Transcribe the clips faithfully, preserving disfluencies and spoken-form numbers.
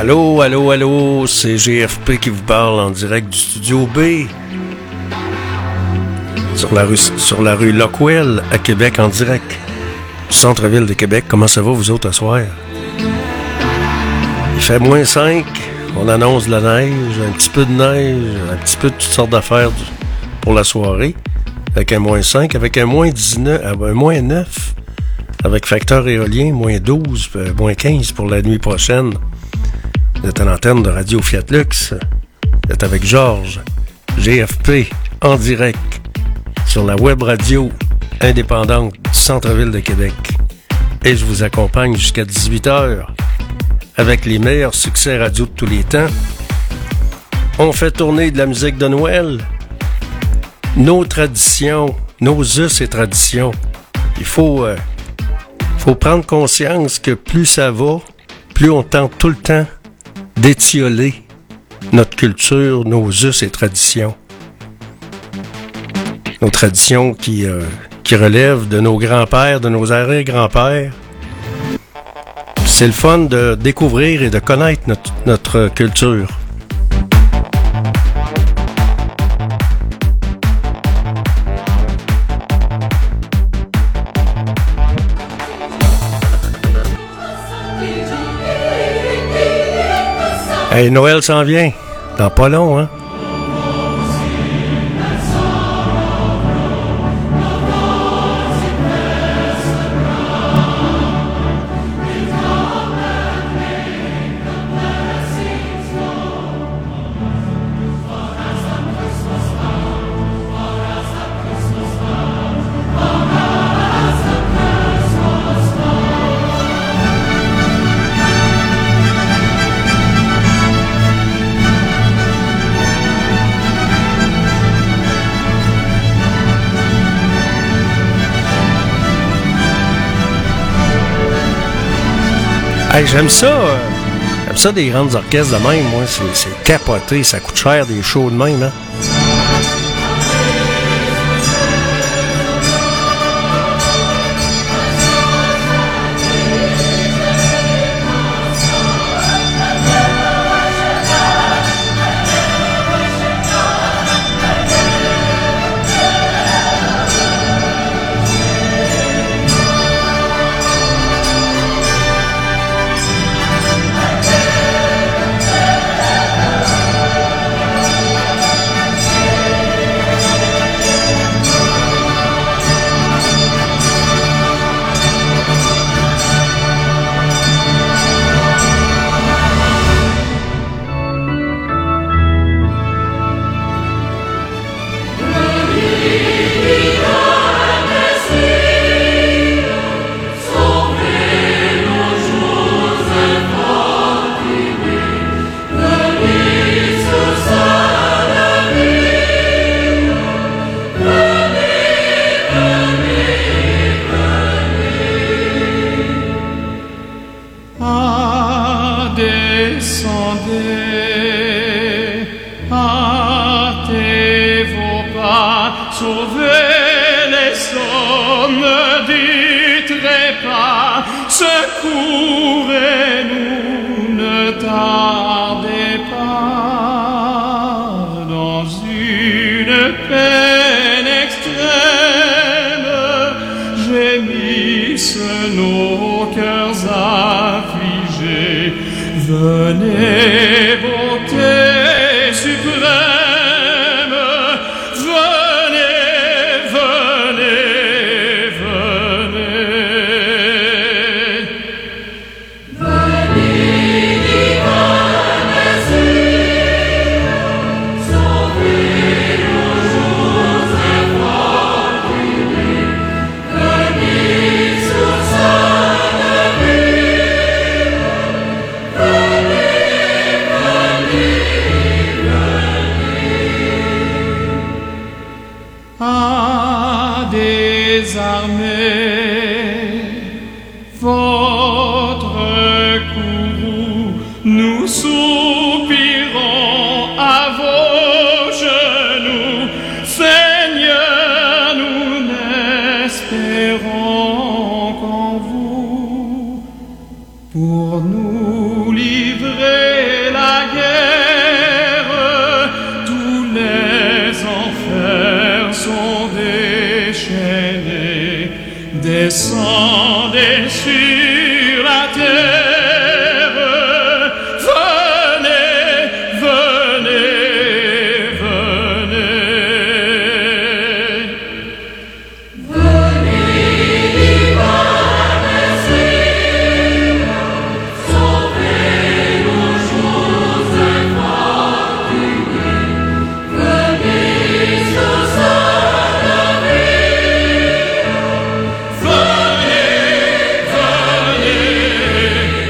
Allô, allô, allô, c'est G F P qui vous parle en direct du Studio B. Sur la rue, sur la rue Lockwell, à Québec, en direct du centre-ville de Québec. Comment ça va, vous autres, ce soir? Il fait moins cinq, on annonce de la neige, un petit peu de neige, un petit peu de toutes sortes d'affaires pour la soirée. Avec un moins cinq, avec un moins dix-neuf, un moins neuf, avec facteur éolien, moins douze, moins quinze pour la nuit prochaine. Vous êtes à l'antenne de Radio Fiat Lux. Vous êtes avec Georges, G F P, en direct, sur la web radio indépendante du centre-ville de Québec. Et je vous accompagne jusqu'à dix-huit heures avec les meilleurs succès radio de tous les temps. On fait tourner de la musique de Noël, nos traditions, nos us et traditions. Il faut, euh, faut prendre conscience que plus ça va, plus on tente tout le temps d'étioler notre culture, nos us et traditions. Nos traditions qui, euh, qui relèvent de nos grands-pères, de nos arrière-grands-pères. C'est le fun de découvrir et de connaître notre, notre culture. Hey, Noël s'en vient. Dans pas long, hein? Hey, j'aime ça, euh, j'aime ça des grandes orchestres de même, moi, c'est, c'est capoté, ça coûte cher des shows de même, hein. Pour nous livrer Descendez sur la terre, venez, venez, venez. Venez, divin Messie, sauvez nos choses infortunées. Venez, ce soir de vie. Venez, venez,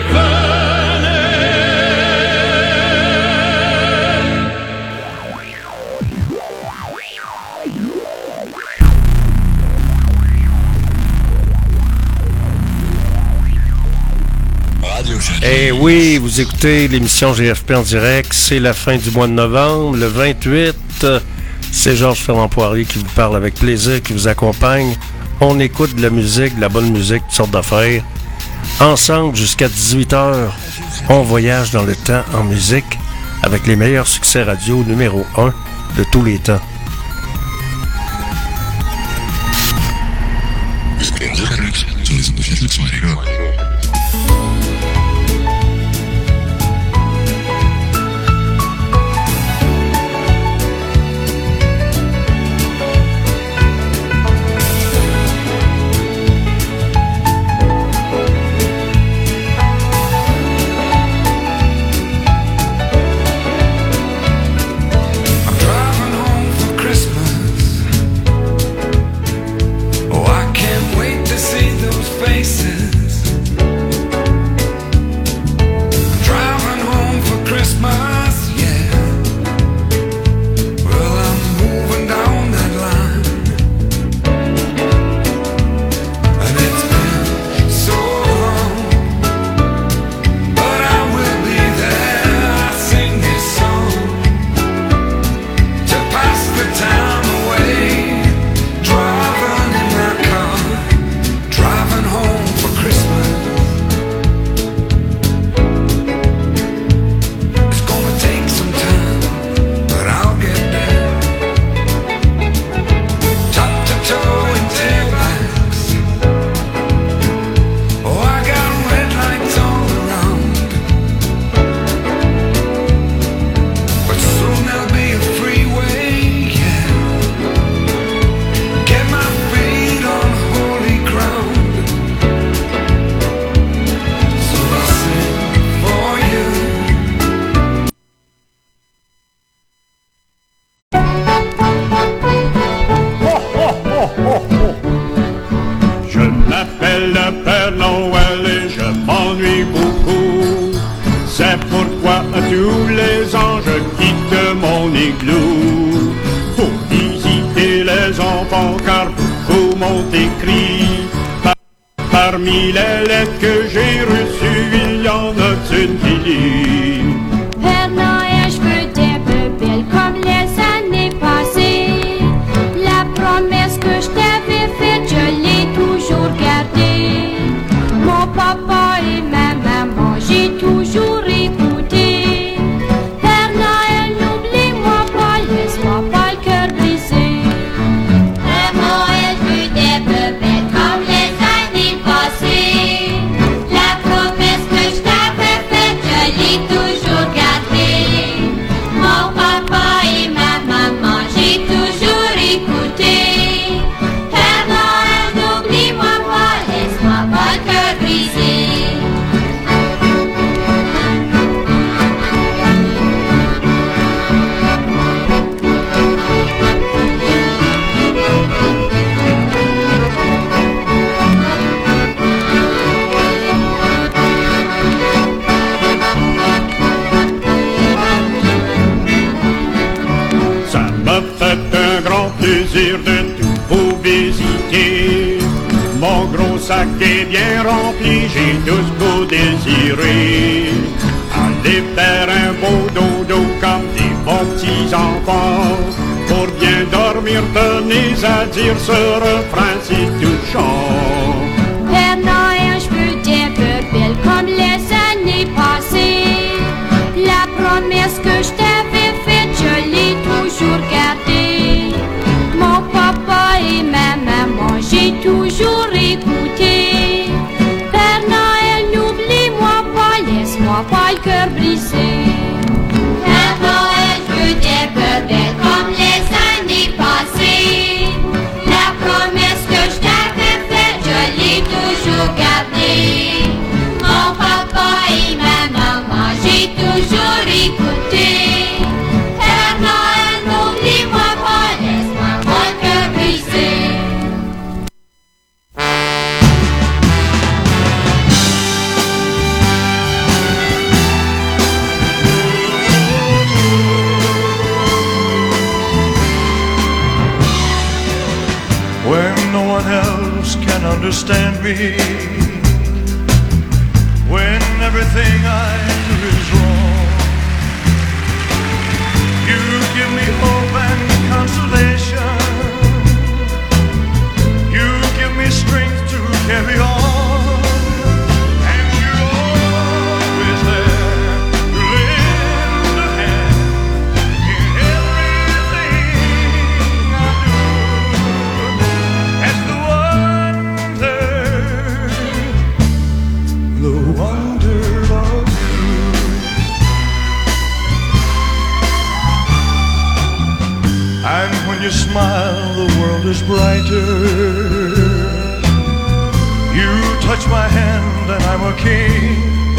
Eh oui, vous écoutez l'émission G F P en direct. C'est la fin du mois de novembre. Le vingt-huit, c'est Georges Ferland Poirier qui vous parle avec plaisir, qui vous accompagne. On écoute de la musique, de la bonne musique, toutes sortes d'affaires. Ensemble jusqu'à dix-huit heures, on voyage dans le temps en musique avec les meilleurs succès radio numéro un de tous les temps. Parmi les lettres que j'ai reçues, il y en a une qui dit Père Noël, je veux des bébelles comme les années passées. La promesse que je t'avais faite, je l'ai toujours gardée. Mon papa et ma maman, j'ai toujours écouté. Père Noël, n'oublie-moi pas, laisse-moi pas le cœur brisé. Père Noël, je veux des bébelles comme les années passées. La promesse que je t'avais faite, je l'ai toujours gardée. Mon papa et ma maman, j'ai toujours écouté. Père Noël, n'oublie-moi pas, laisse-moi pas le cœur brisé. Ça m'a fait un grand plaisir de tout vous visiter. Mon gros sac est bien rempli, j'ai tout ce que vous désirez. Allez faire un beau dodo comme des bons petits enfants. Pour bien dormir, tenez à dire ce refrain si touchant. Père Noël, je veux des bébelles comme les années passées. La promesse que je t'avais faite, je l'ai toujours gardée. Mon papa et ma maman, j'ai toujours écouté. cœur brisé. Père Noël, je veux des peurs belles comme les années passées. La promesse que je t'avais faite, je l'ai toujours gardée. Mon papa et ma maman, j'ai toujours écouté. Père Noël, n'oublie-moi pas, laisse-moi mon cœur brisé. When no one else can understand me, when everything I do is wrong, you give me hope and consolation. You give me strength to carry on, and you're always there to lend a hand in everything I do. As the wonder, the wonder of you. And when you smile, the world is brighter. You touch my hand and I'm a king.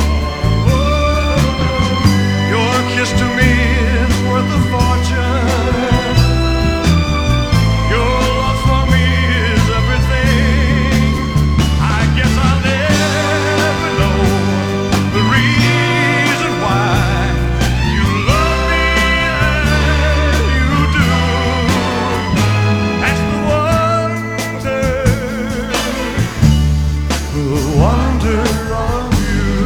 Your kiss to me is worth a fortune. Your love for me is everything. I guess I'll never know the reason why you love me as you do. That's the wonder, the wonder of you.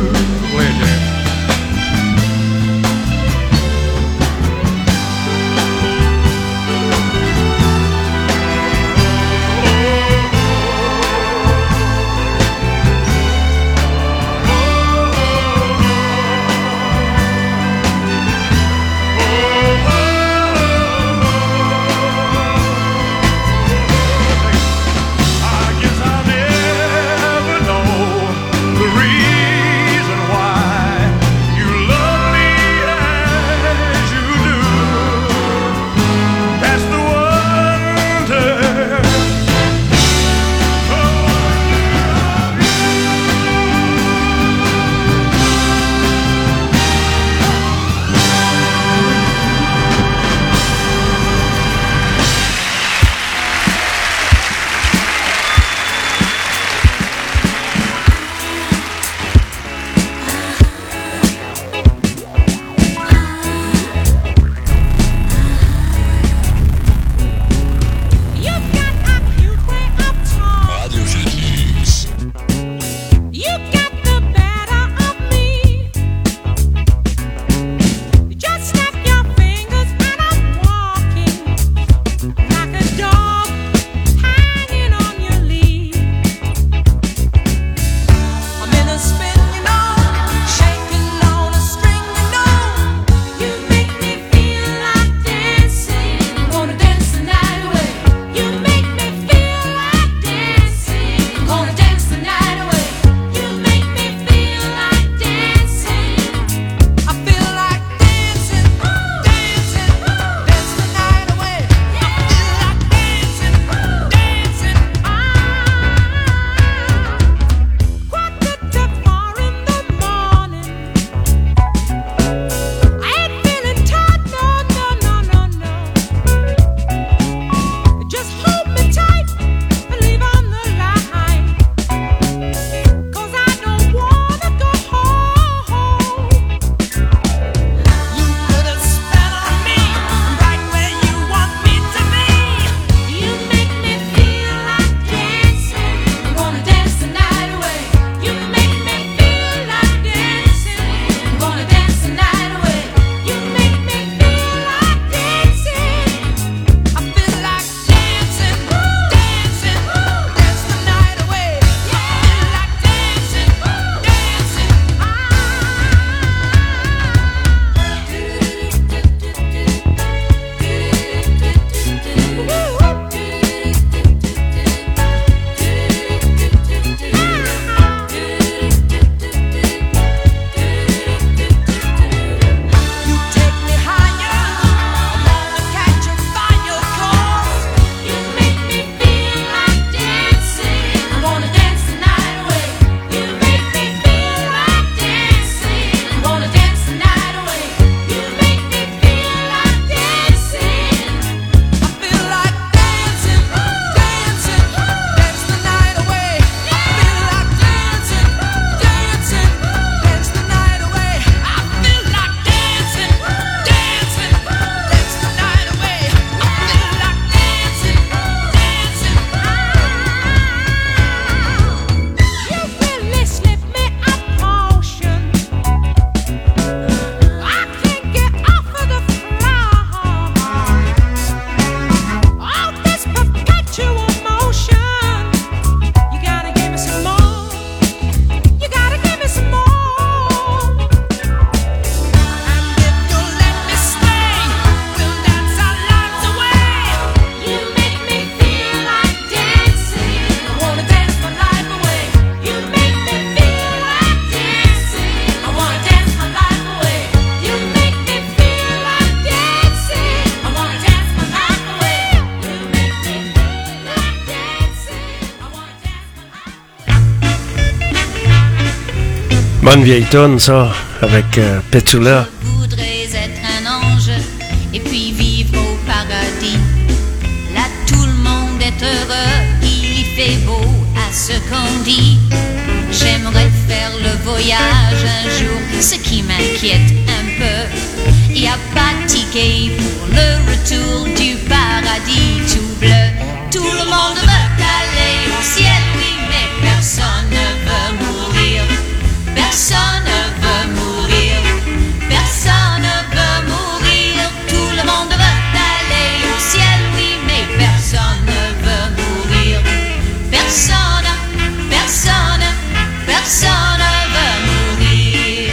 Bonne vieille tonne, ça, avec euh, Petula. Je voudrais être un ange et puis vivre au paradis. Là tout le monde est heureux, il y fait beau à ce qu'on dit. J'aimerais faire le voyage un jour, ce qui m'inquiète un peu. Y a pas de ticket pour le retour du paradis tout bleu. Tout le monde veut aller au ciel, oui, mais personne ne veut mourir. Personne ne veut mourir. Personne ne veut mourir. Tout le monde veut aller au ciel, oui, mais personne ne veut mourir. Personne, personne, personne ne veut mourir.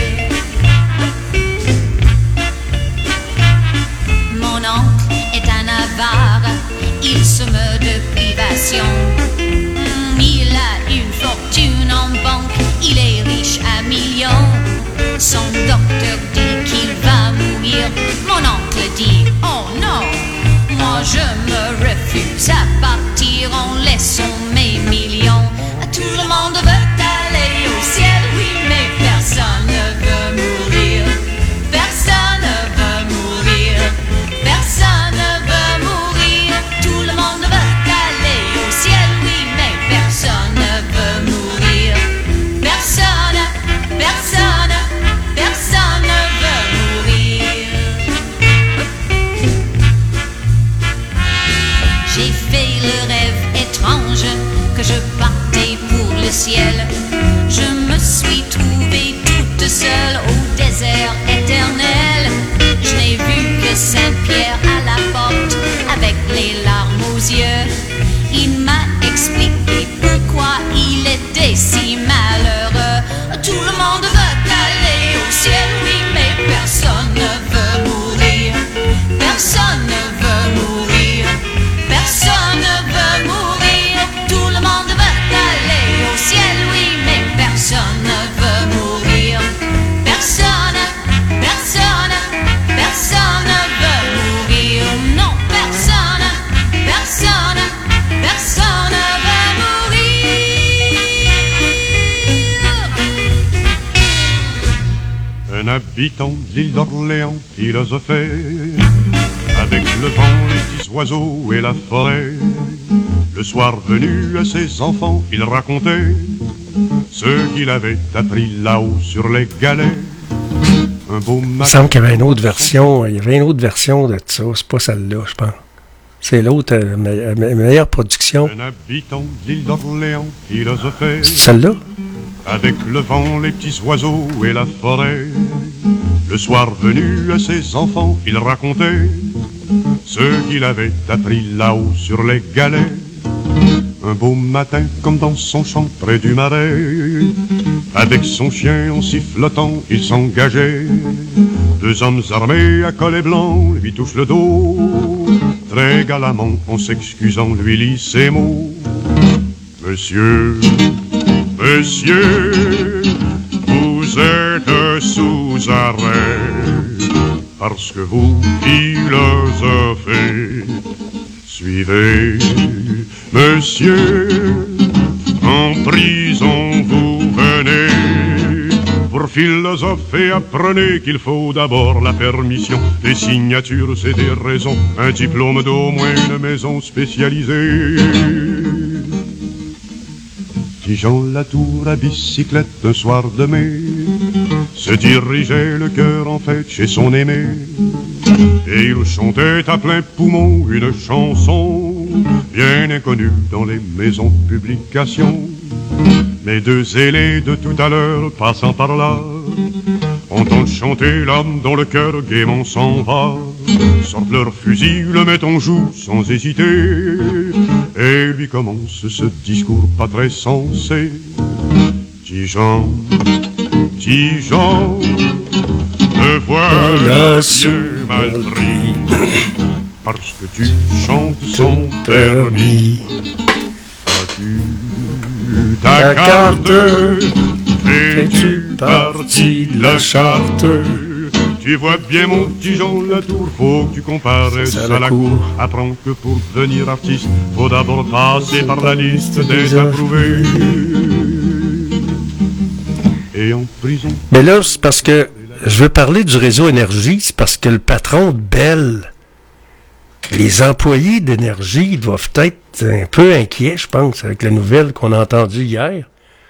Mon oncle est un avare, il se meut de privation. Il a une fortune en banque, il est riche à millions. Son docteur dit qu'il va mourir. Mon oncle dit, oh non, moi je me refuse à partir en laissant mes millions. Tout le monde veut aller au ciel, oui, mais personne ne veut mourir. Personne ne veut mourir. Personne ne veut mourir. Tout le monde veut aller au ciel, oui, mais personne ne veut mourir. Personne, personne, personne ne veut mourir. J'ai fait le rêve étrange que je partais pour le ciel. Je me suis trouvée toute seule au désert éternel. Je n'ai vu que Saint-Pierre à la porte avec les larmes aux yeux. Il m'a expliqué pourquoi il était si malheureux. Tout le monde veut aller au ciel, oui, mais personne ne veut mourir. Personne ne veut mourir. Personne ne veut mourir. Tout le monde veut aller au ciel, oui, mais personne ne veut mourir. Personne, personne, personne ne veut mourir. Non, personne, personne, personne ne veut mourir. Un habitant de l'île d'Orléans philosophait avec le vent, les petits oiseaux et la forêt. Le soir venu à ses enfants, il racontait ce qu'il avait appris là-haut sur les galets. Un beau Il me semble qu'il y avait une autre version. Il y avait une autre version de ça. C'est pas celle-là, je pense. C'est l'autre, euh, me- euh, meilleure production. Un habitant de l'île d'Orléans philosophait C'est celle-là? avec le vent, les petits oiseaux et la forêt. Le soir venu à ses enfants, il racontait ce qu'il avait appris là-haut sur les galets. Un beau matin, comme dans son champ près du marais, avec son chien en sifflotant, il s'engageait. Deux hommes armés à collet blanc lui touchent le dos. Très galamment, en s'excusant, lui lit ces mots. Monsieur, monsieur, vous êtes sous arrêt, parce que vous philosophez. Suivez, monsieur, en prison vous venez. Pour philosopher, apprenez qu'il faut d'abord la permission. Des signatures, c'est des raisons, un diplôme d'au moins une maison spécialisée. Petit Jean Latour à bicyclette un soir de mai se dirigeait le cœur en fête chez son aimé. Et il chantait à plein poumon une chanson bien inconnue dans les maisons de publication. Les deux zélés de tout à l'heure passant par là entendent chanter l'âme dont le cœur gaiement s'en va. Sortent leur fusil, le mettent en joue sans hésiter et lui commence ce discours pas très sensé. Petit Jean, petit Jean, te voilà bien mal pris, parce que tu chantes sans permis. As-tu ta carte? Fais-tu partie de la charte? Tu vois bien mon petit Jean Latour, faut que tu comparaisses à la cour. Apprends que pour devenir artiste, faut d'abord passer par la liste des approuvés. et en prison. Mais là, c'est parce que je veux parler du réseau Énergie, c'est parce que le patron de Bell, les employés d'Énergie doivent être un peu inquiets, je pense, avec la nouvelle qu'on a entendue hier.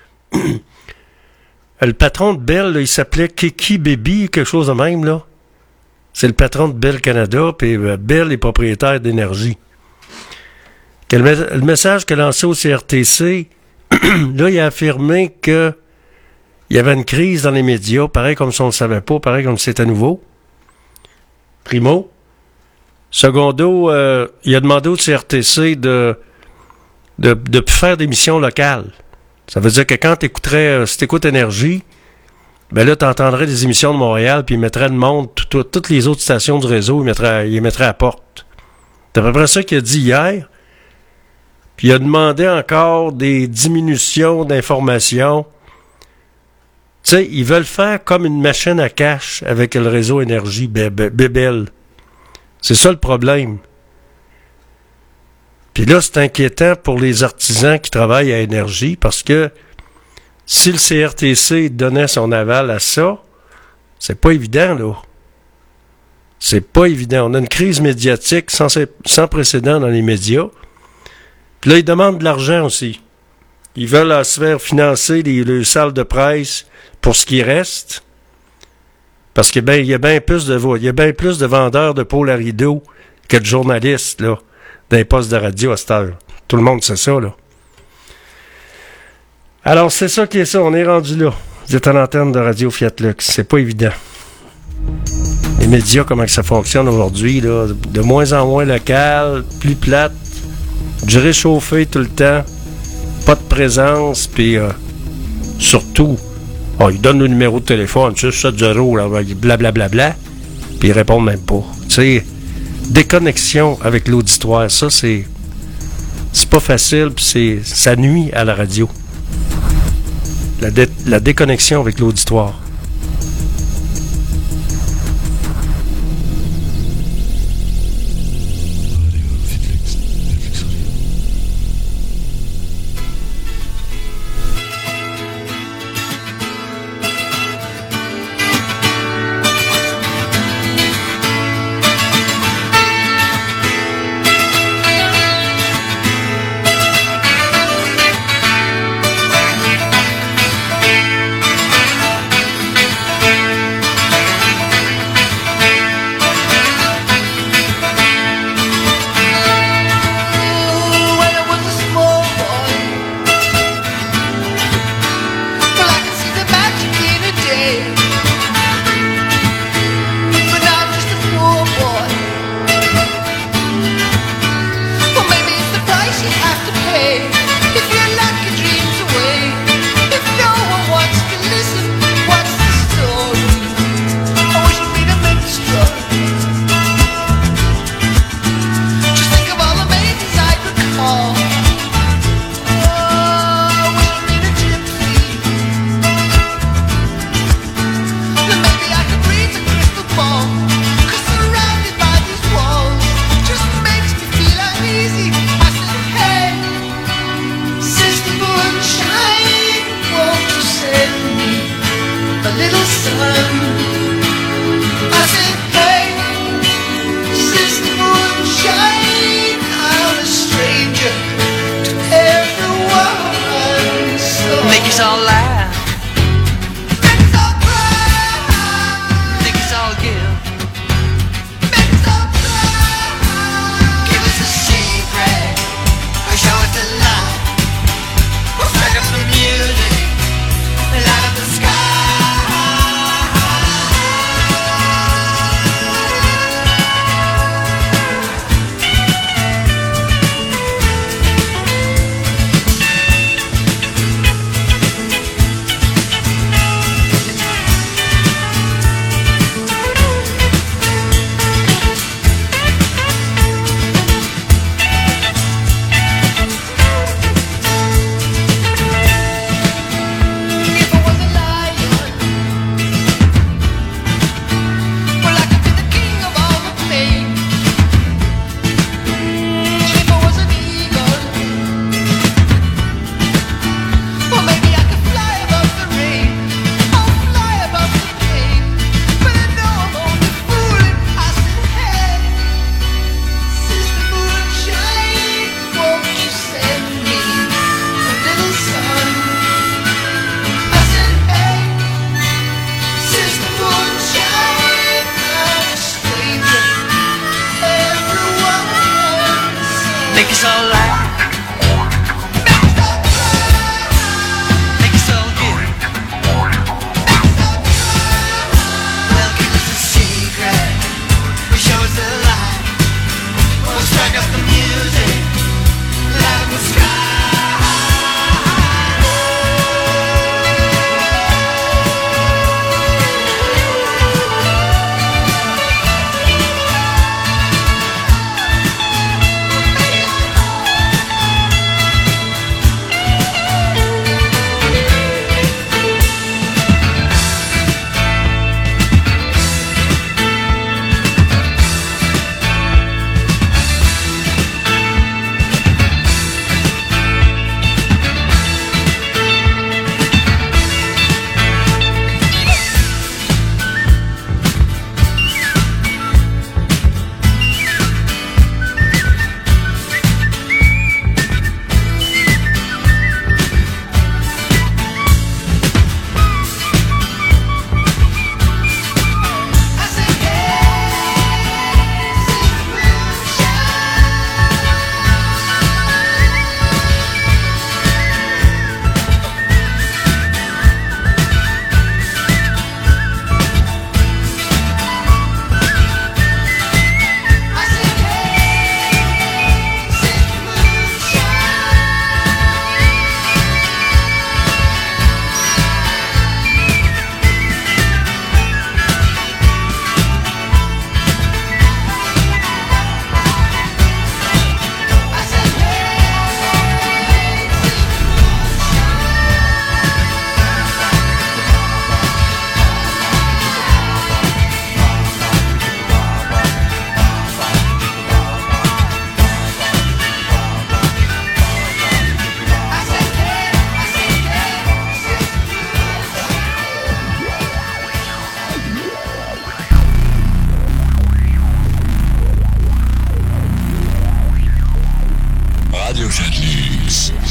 Le patron de Bell, là, il s'appelait Kiki Baby, quelque chose de même, là. C'est le patron de Bell Canada, puis euh, Bell est propriétaire d'Énergie. Le, me- le message qu'a lancé au C R T C, là, il a affirmé que il y avait une crise dans les médias, pareil comme si on ne le savait pas, pareil comme si c'était nouveau. Primo. Secondo, euh, il a demandé au C R T C de de, de plus faire d'émissions locales. Ça veut dire que quand tu écouterais, euh, si tu écoutes Énergie, ben là, tu entendrais des émissions de Montréal, puis ils mettraient le monde, tout, tout, toutes les autres stations du réseau, ils mettraient, ils les mettraient à la porte. C'est à peu près ça qu'il a dit hier. Puis il a demandé encore des diminutions d'informations. Tu sais, ils veulent faire comme une machine à cash avec le réseau Énergie, Bébel. C'est ça le problème. Puis là, c'est inquiétant pour les artisans qui travaillent à Énergie parce que si le C R T C donnait son aval à ça, c'est pas évident, là. C'est pas évident. On a une crise médiatique sans, sans précédent dans les médias. Puis là, ils demandent de l'argent aussi. Ils veulent euh, se faire financer les, les salles de presse pour ce qui reste. Parce que ben, il y a bien plus de il y a bien plus de vendeurs de pôles à rideaux que de journalistes, là, dans les postes de radio à cette heure. Tout le monde sait ça, là. Alors, c'est ça qui est ça. On est rendu là. Vous êtes à l'antenne de Radio Fiat Lux. C'est pas évident. Les médias, comment que ça fonctionne aujourd'hui, là, de moins en moins local, plus plate, du réchauffé tout le temps, pas de présence, puis euh, surtout, oh, ils donnent le numéro de téléphone, six sept zéro, là, blablabla, bla, bla, puis ils répondent même pas. Tu sais, déconnexion avec l'auditoire, ça, c'est c'est pas facile, puis c'est ça nuit à la radio. La, dé, la déconnexion avec l'auditoire.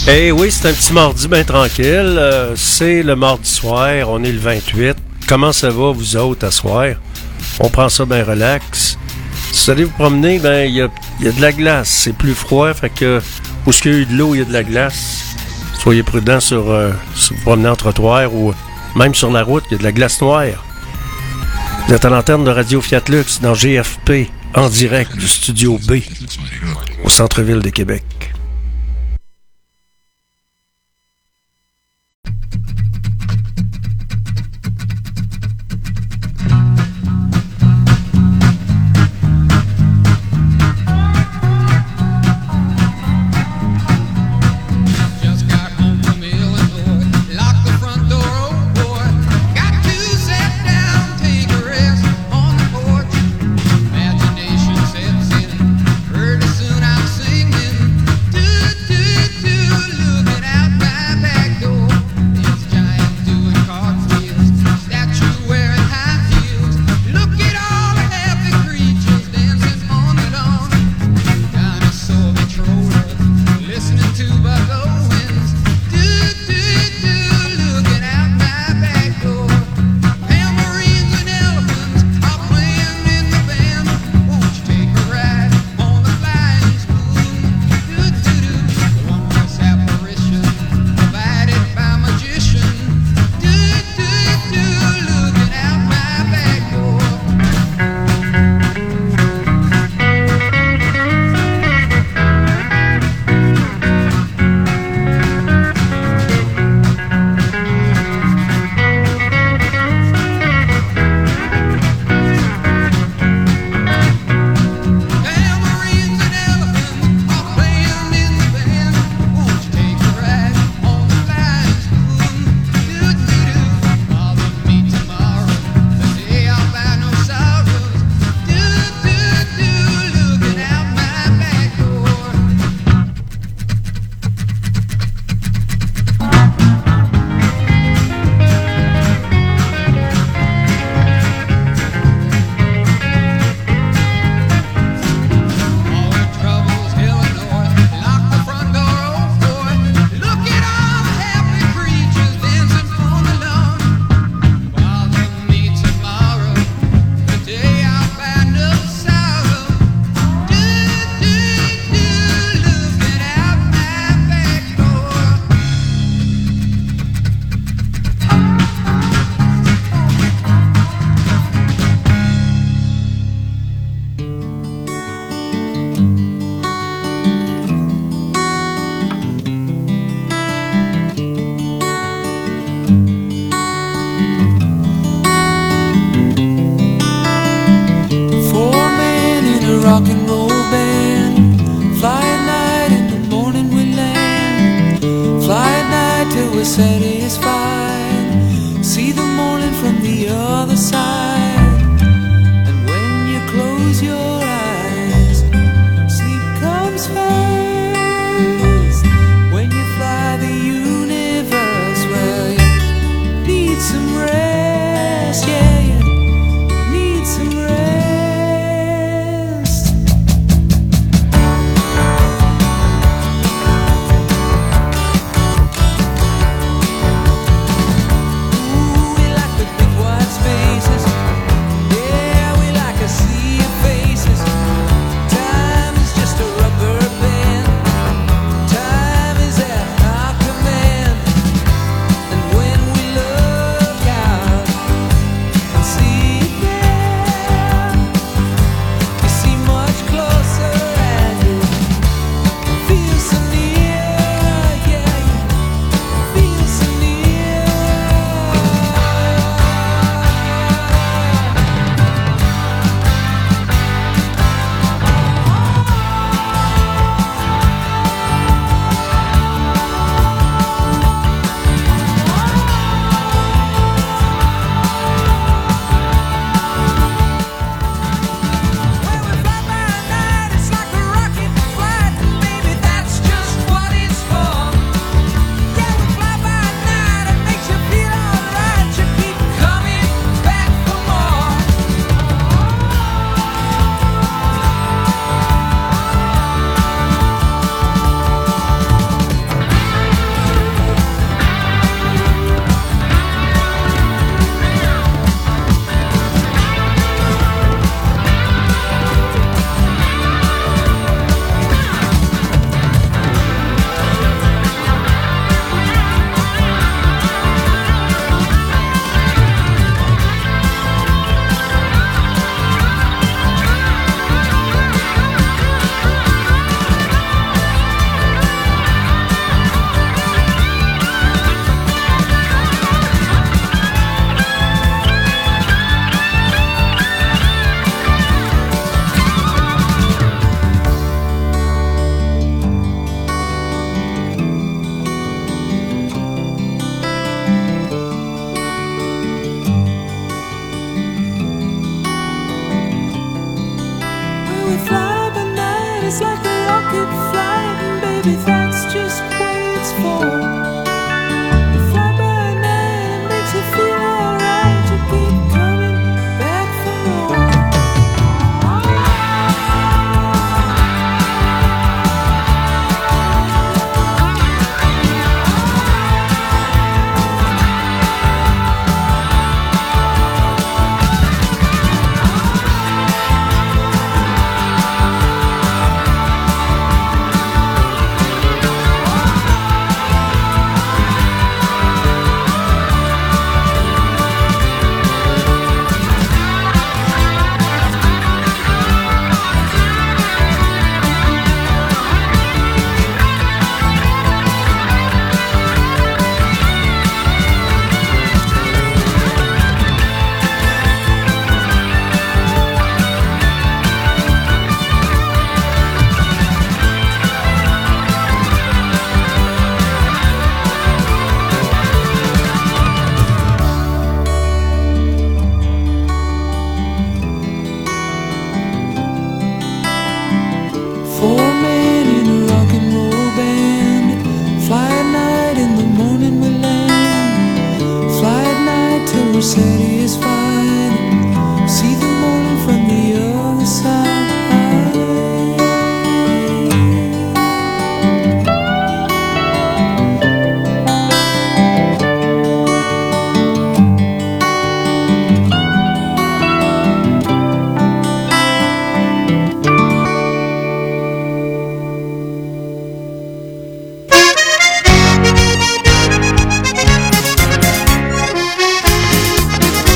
Eh oui, c'est un petit mardi bien tranquille. Euh, c'est le mardi soir, on est le vingt-huit. Comment ça va, vous autres, à soir? On prend ça bien relax. Si vous allez vous promener, ben il y a, y a de la glace. C'est plus froid, fait que où est-ce qu'il y a eu de l'eau, il y a de la glace. Soyez prudents sur, euh, si vous promenez en trottoir ou même sur la route, il y a de la glace noire. Vous êtes à l'antenne de Radio Fiat Lux dans G F P, en direct du Studio B, au centre-ville de Québec. Ooh, we like the big wide spaces. maybe that's just what it's for. You fly by night, it makes you feel alright. You keep coming back for more. Four men in a rock and roll band. Fly at night, in the morning we land. Fly at night till we're satisfied. See the morning from the other side. Thank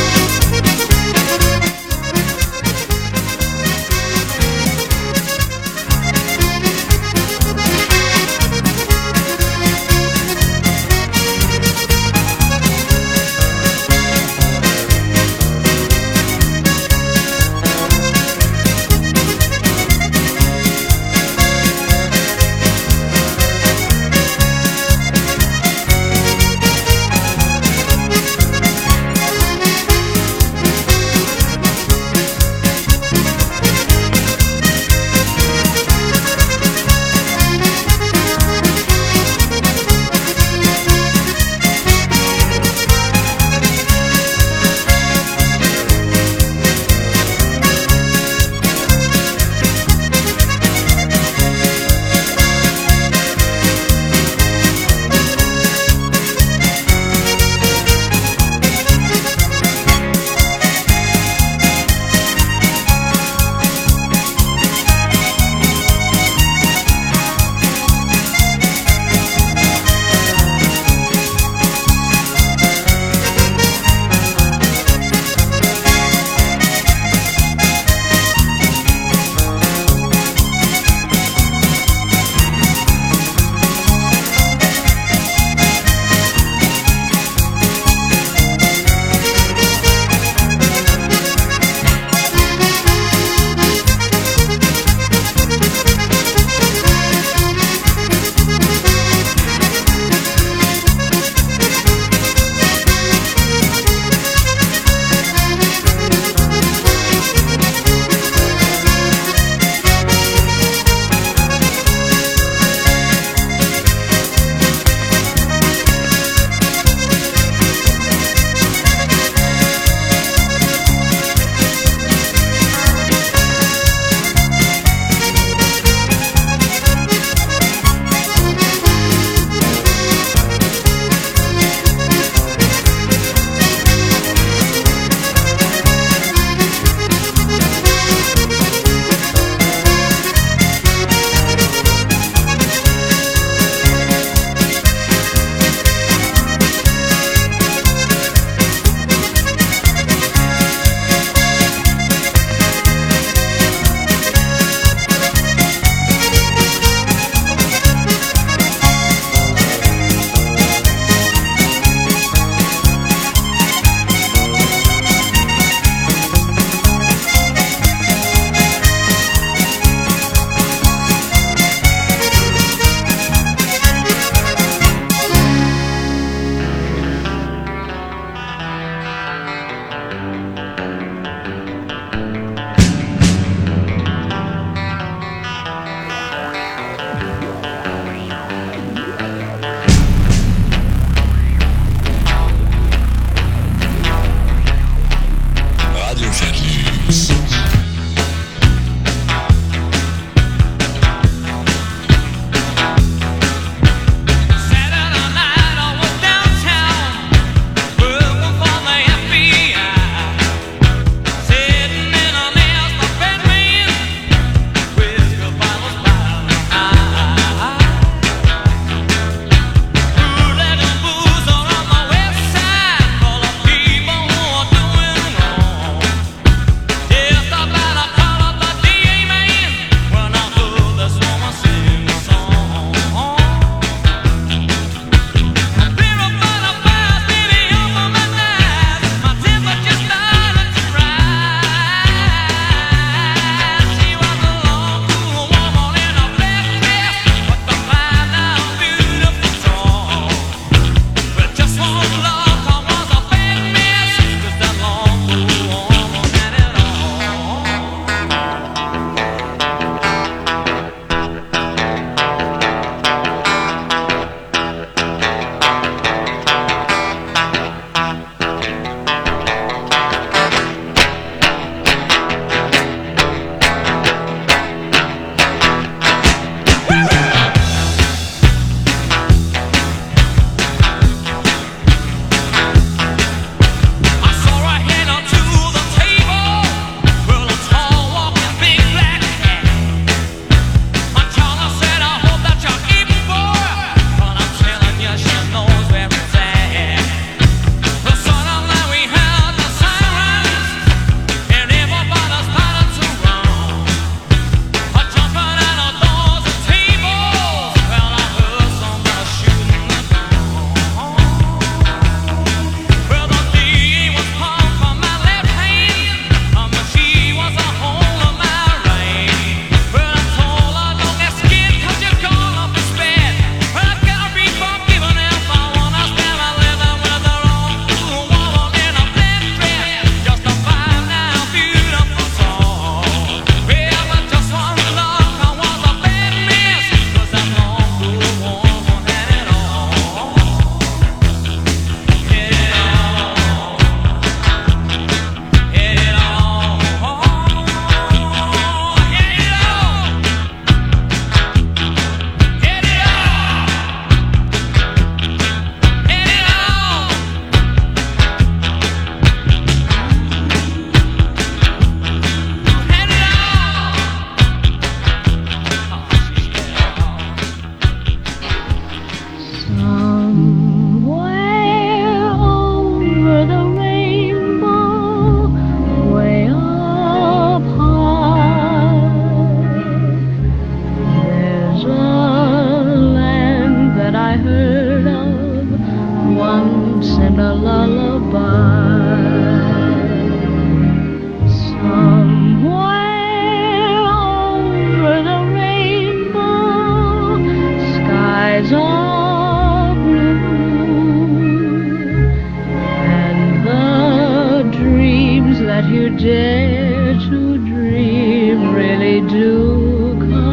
dare to dream really do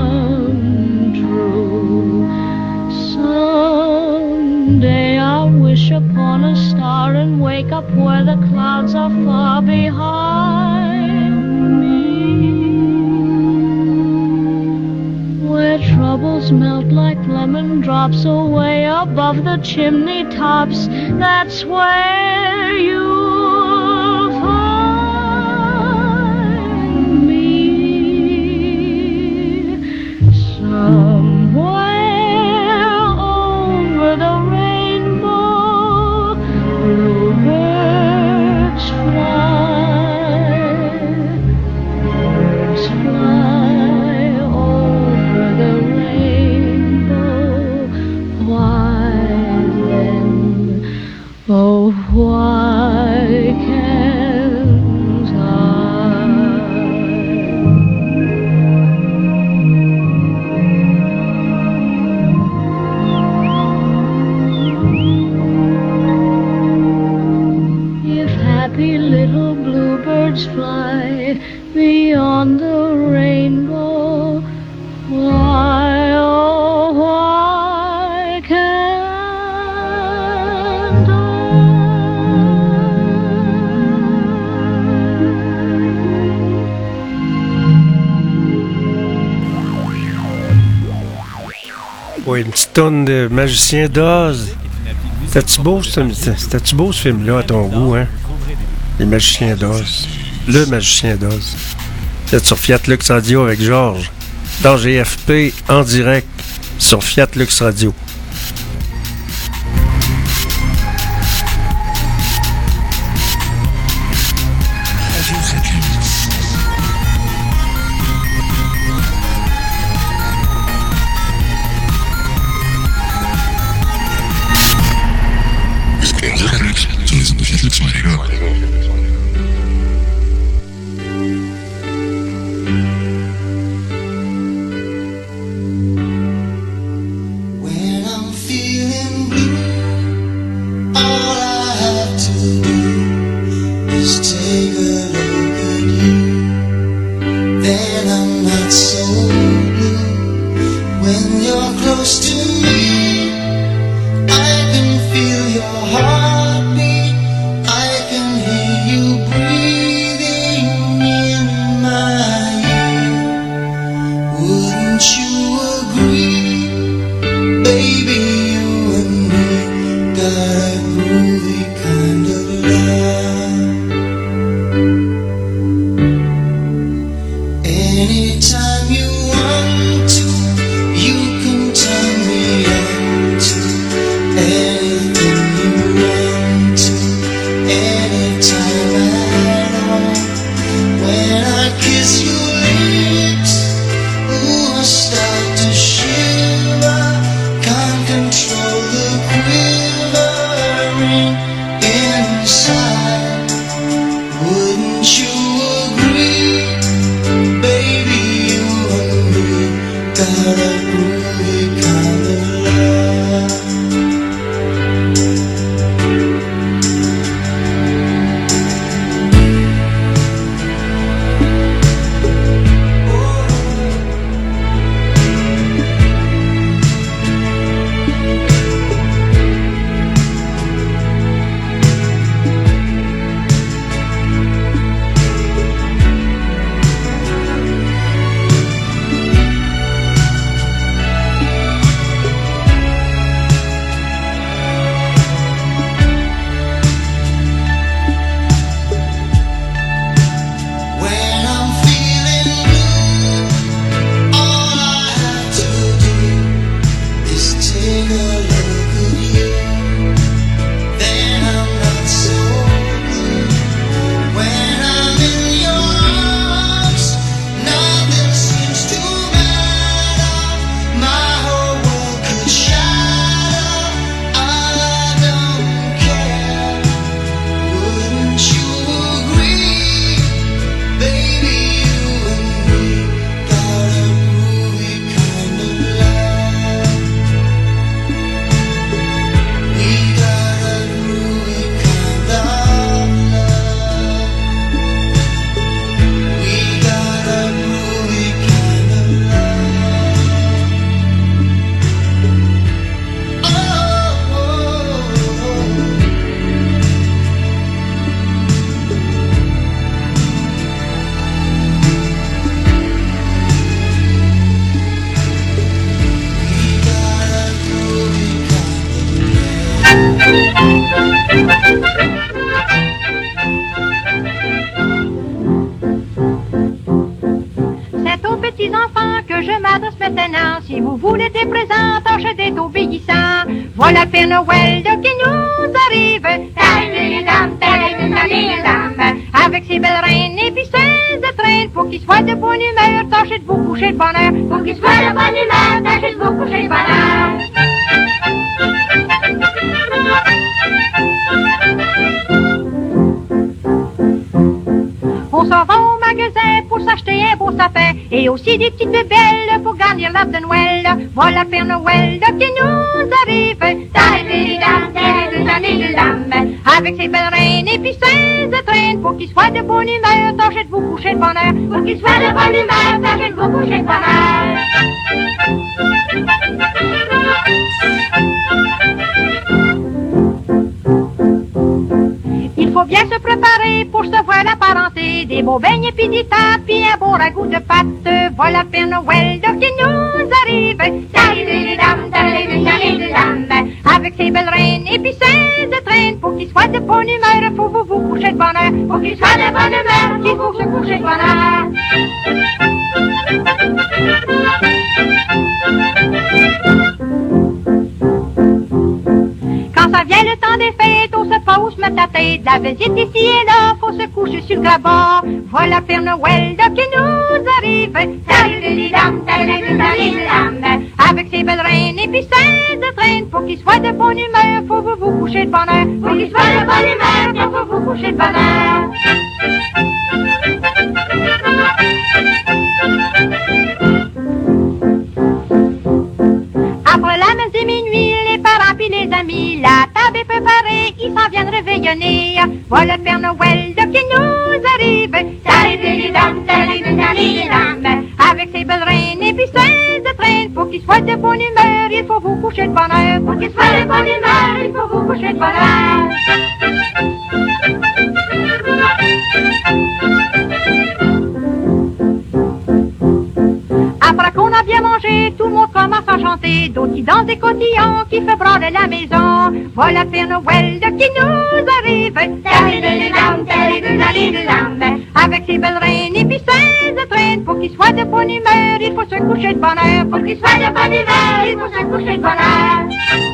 come true. Someday I'll wish upon a star and wake up where the clouds are far behind me, where troubles melt like lemon drops away above the chimney tops. That's where you'll find me. Somewhere over the rainbow, bluebirds fly, birds fly over the rainbow. Why then, oh why can't I? If happy little bluebirds fly beyond the rainbow, why, oh why can't I? oui, une petite tonne de Magicien d'Oz. C'était-tu beau, ce- c'était-tu beau ce film-là à ton goût, hein? Les Magiciens d'Oz. Le Magicien d'Oz. C'est sur Fiat Lux Radio avec Georges. Dans G F P, en direct, sur Fiat Lux Radio. When I'm feeling blue, all I have to do is take a look at you. Then I'm not so blue. When you're close to me, I can feel your heartbeat. I can hear you breathing in my ear. Wouldn't you agree? Baby, you and me got a groovy kind of love. Anytime you want to, you can turn me on to anything you want to, anytime at all. When I kiss your lips, ooh, I start to shiver. Can't control the quivering inside. Wouldn't you agree? Baby, you and me got a groovy kind of love. When I'm feeling blue, all I have to do is take a look at you. Then I'm not so blue. When I'm in your arms, nothing seems to matter. My whole world could shatter. I don't care. Wouldn't you agree? Baby, you and me got a groovy kind of love. We got a groovy kind of love. We got a groovy kind of love. Oh, oh, oh. We got a groovy kind of love. C'est aux petits enfants que je m'adresse maintenant. Si vous voulez des présents, tâchez d'être obéissants. Voilà le Père Noël qui nous arrive. Tadadadam, tadadadam, avec ses belles reines et puis ses étrennes. Pour qu'il soit de bonne humeur, tâchez de vous coucher de bonne heure. Pour qu'il soit de bonne humeur, tâchez de vous coucher de bonne heure. On s'en va au magasin pour s'acheter un beau sapin et aussi des petites bébelles pour garnir l'arbre de Noël. Voilà le Père Noël qui nous arrive. Tadadadam, tadadadam, avec ses belles reines et puis ses étrennes. Pour qu'il soit de bonne humeur, tâchez de vous coucher de bonne heure. Pour qu'il soit de bonne humeur, tâchez de vous coucher de bonne heure. Il faut bien se préparer pour se voir la parenté. Des beaux beignets puis des tas, puis un beau ragoût de pâte. Voilà Père Noël qui nous arrive. Tadadadam, tadadadam, ses belles reines et puis seize traînes. Pour qu'il soit de bonne humeur, faut vous vous coucher de bonne heure. Pour qu'il soit de bonne humeur, il faut se coucher de bonne heure. Quand ça vient le temps des fêtes, on se pose mettre la tête. La visite ici et là, faut se coucher sur le grabat. Voilà Père Noël qui nous arrive. Avec ses belles reines et puis seize traînes. Pour qu'il soit de bonne humeur, faut vous vous coucher de bonne heure. Pour qu'il soit de bonne humeur, il faut vous coucher de bonne heure. Après la messe de minuit, les parents puis les amis, la table est préparée, ils s'en viennent réveillonner. Voilà Père Noël qui nous arrive. Avec ses belles reines et puis seize traînes. Pour qu'il soit de bonne humeur, il faut vous coucher de bonne heure. Pour qu'il soit de bonne humeur, il faut vous coucher de bonne heure. Après qu'on a bien mangé, tout le monde commence à chanter. D'autres qui dansent des cotillons, qui fait branler la maison. Voilà Père Noël qui nous arrive. Avec ses belles reines et puis seize traînes. Pour qu'il soit de bonne humeur, il faut se coucher de bonne heure. Pour qu'il soit de bonne humeur, il faut se coucher de bonne heure.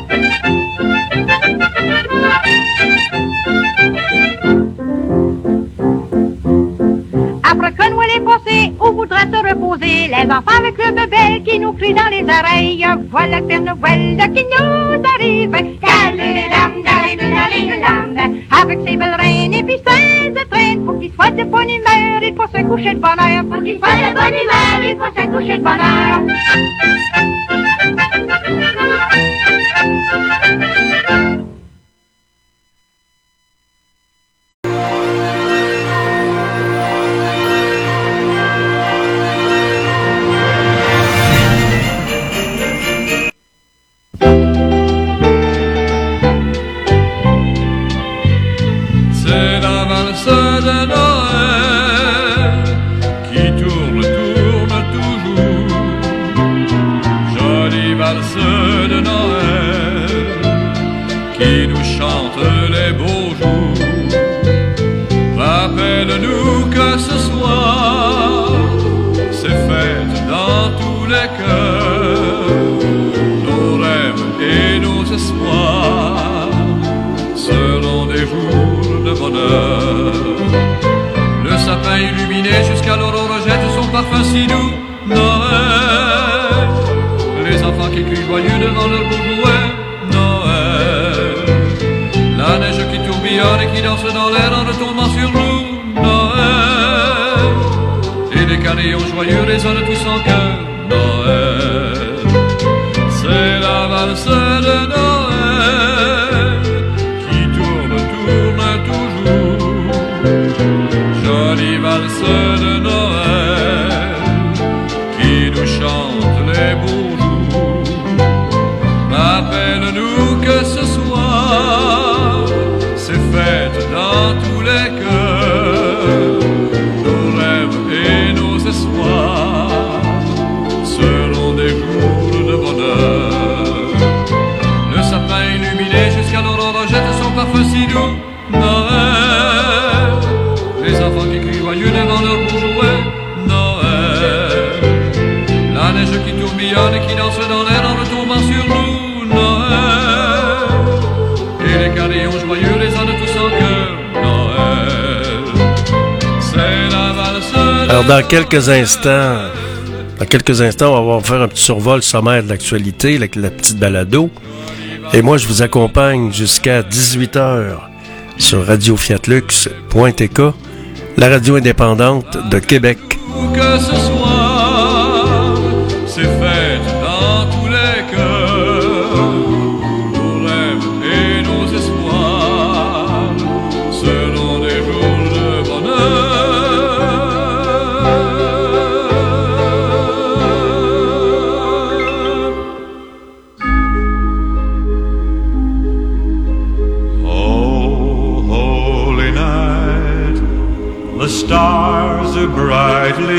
Après que Noël est passé, on voudrait se reposer. Les enfants avec le bébé qui nous crient dans les oreilles. Voilà Père Noël qui nous arrive. Avec ses belles reines et puis seize traînes. Pour qu'il soit de bonne humeur, il faut se coucher de bonne heure. Pour qu'il soit de bonne humeur, il faut se coucher de bonne heure. Rappelle-nous que ce soir, c'est fête dans tous les cœurs. Nos rêves et nos espoirs seront des jours de bonheur. Le sapin illuminé jusqu'à l'aurore jette son parfum si doux. Noël, les enfants qui crient joyeux devant leur beau jouet. Noël, la neige qui tourbillonne et qui danse dans l'air en retombant sur nous. Noël, et les carillons joyeux résonnent tous en chœur. Noël, c'est la valse de Noël qui tourne, tourne toujours. Jolie valse de Noël qui nous chante les beaux jours. Rappelle-nous que ce soir, c'est fête dans tous les cœurs. Nos rêves et nos espoirs seront des jours de bonheur. Le sapin illuminé jusqu'à l'aurore jette son parfum si doux. Noël, les enfants qui crient joyeux devant leur beau jouet. Noël, la neige qui tourbillonne et qui danse dans l'air en retombant sur nous. Noël, et les carillons joyeux résonnent tous en chœur. Noël, c'est la valse. Alors, dans quelques instants, dans quelques instants, on va faire un petit survol sommaire de l'actualité avec la petite balado. Et moi, je vous accompagne jusqu'à dix-huit heures sur radio fiat lux point t k, la radio indépendante de Québec. Que ce soir, c'est fête dans tous les cœurs. Nos rêves et nos espoirs seront des jours de Oh, holy night, the stars are brightly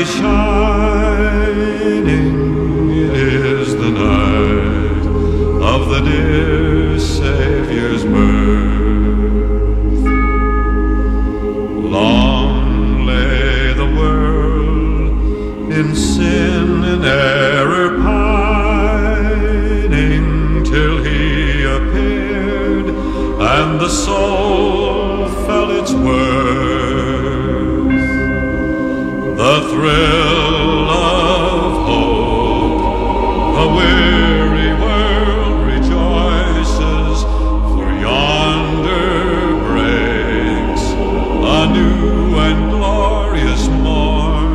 shining. It is the night of the dear Savior's birth. Long lay the world in sin and error pining, till he appeared and the soul felt its worth. The thrill of hope, a weary world rejoices, for yonder breaks a new and glorious morn.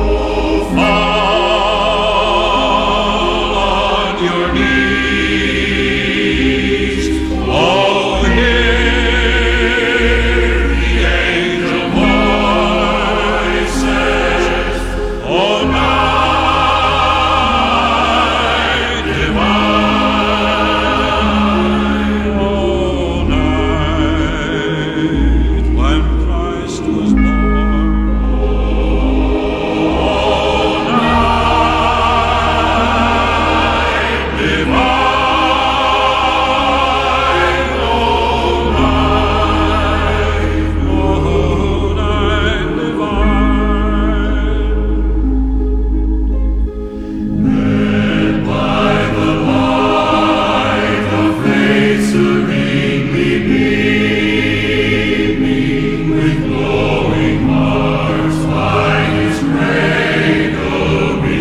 Fall on your knees, oh, hear the angel voices, oh, night divine, oh, night when Christ was born, oh, night divine, oh, night, oh, night divine. Led by the light of faith serenely beaming, with glowing hearts by his cradle we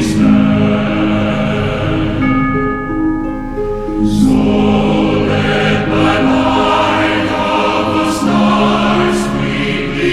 stand. So led by light of the stars sweetly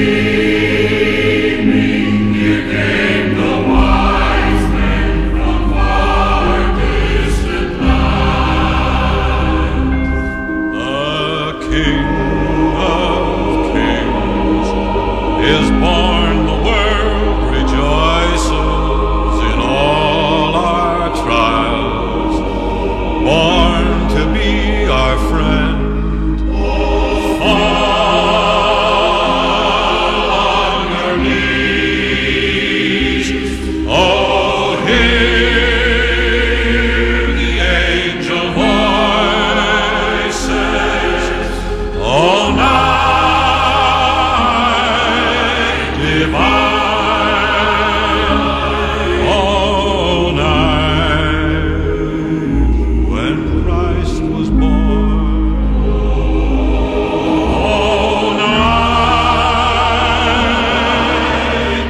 gleaming, here came the wise men from far distant land. The King of Kings is born, the world rejoices in all our trials, born to be our friend. Fall on your knees, oh, hear the angel voices, oh, night divine, oh, night when Christ was born, oh, night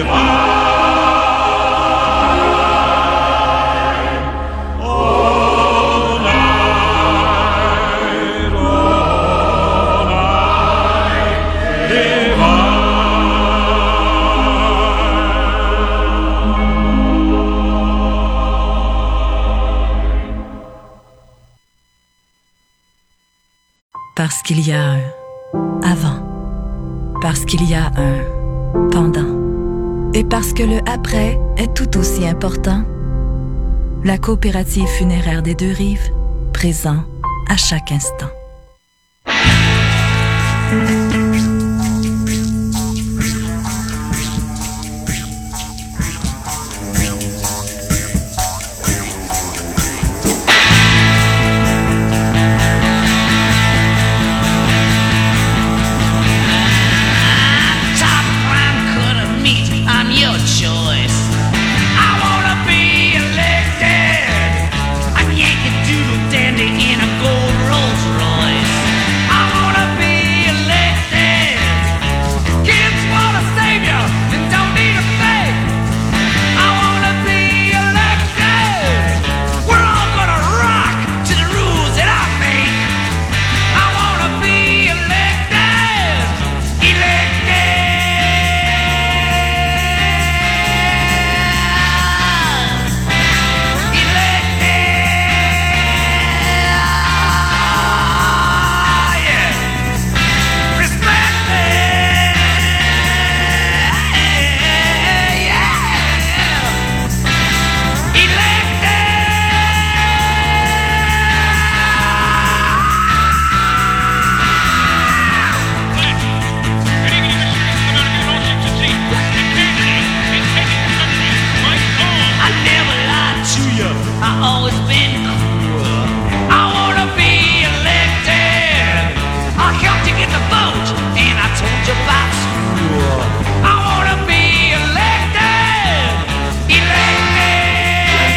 divine, oh, night, oh, night divine. Parce qu'il y a un avant, parce qu'il y a un pendant, et parce que le après est tout aussi important, la coopérative funéraire des deux rives, présent à chaque instant. Top line cut of meat, I'm your choice. I wanna be elected, a Yankee Doodle dandy in a gold Rolls Royce. I wanna be elected. to vote, and I told you that's cool. I wanna be elected, elected,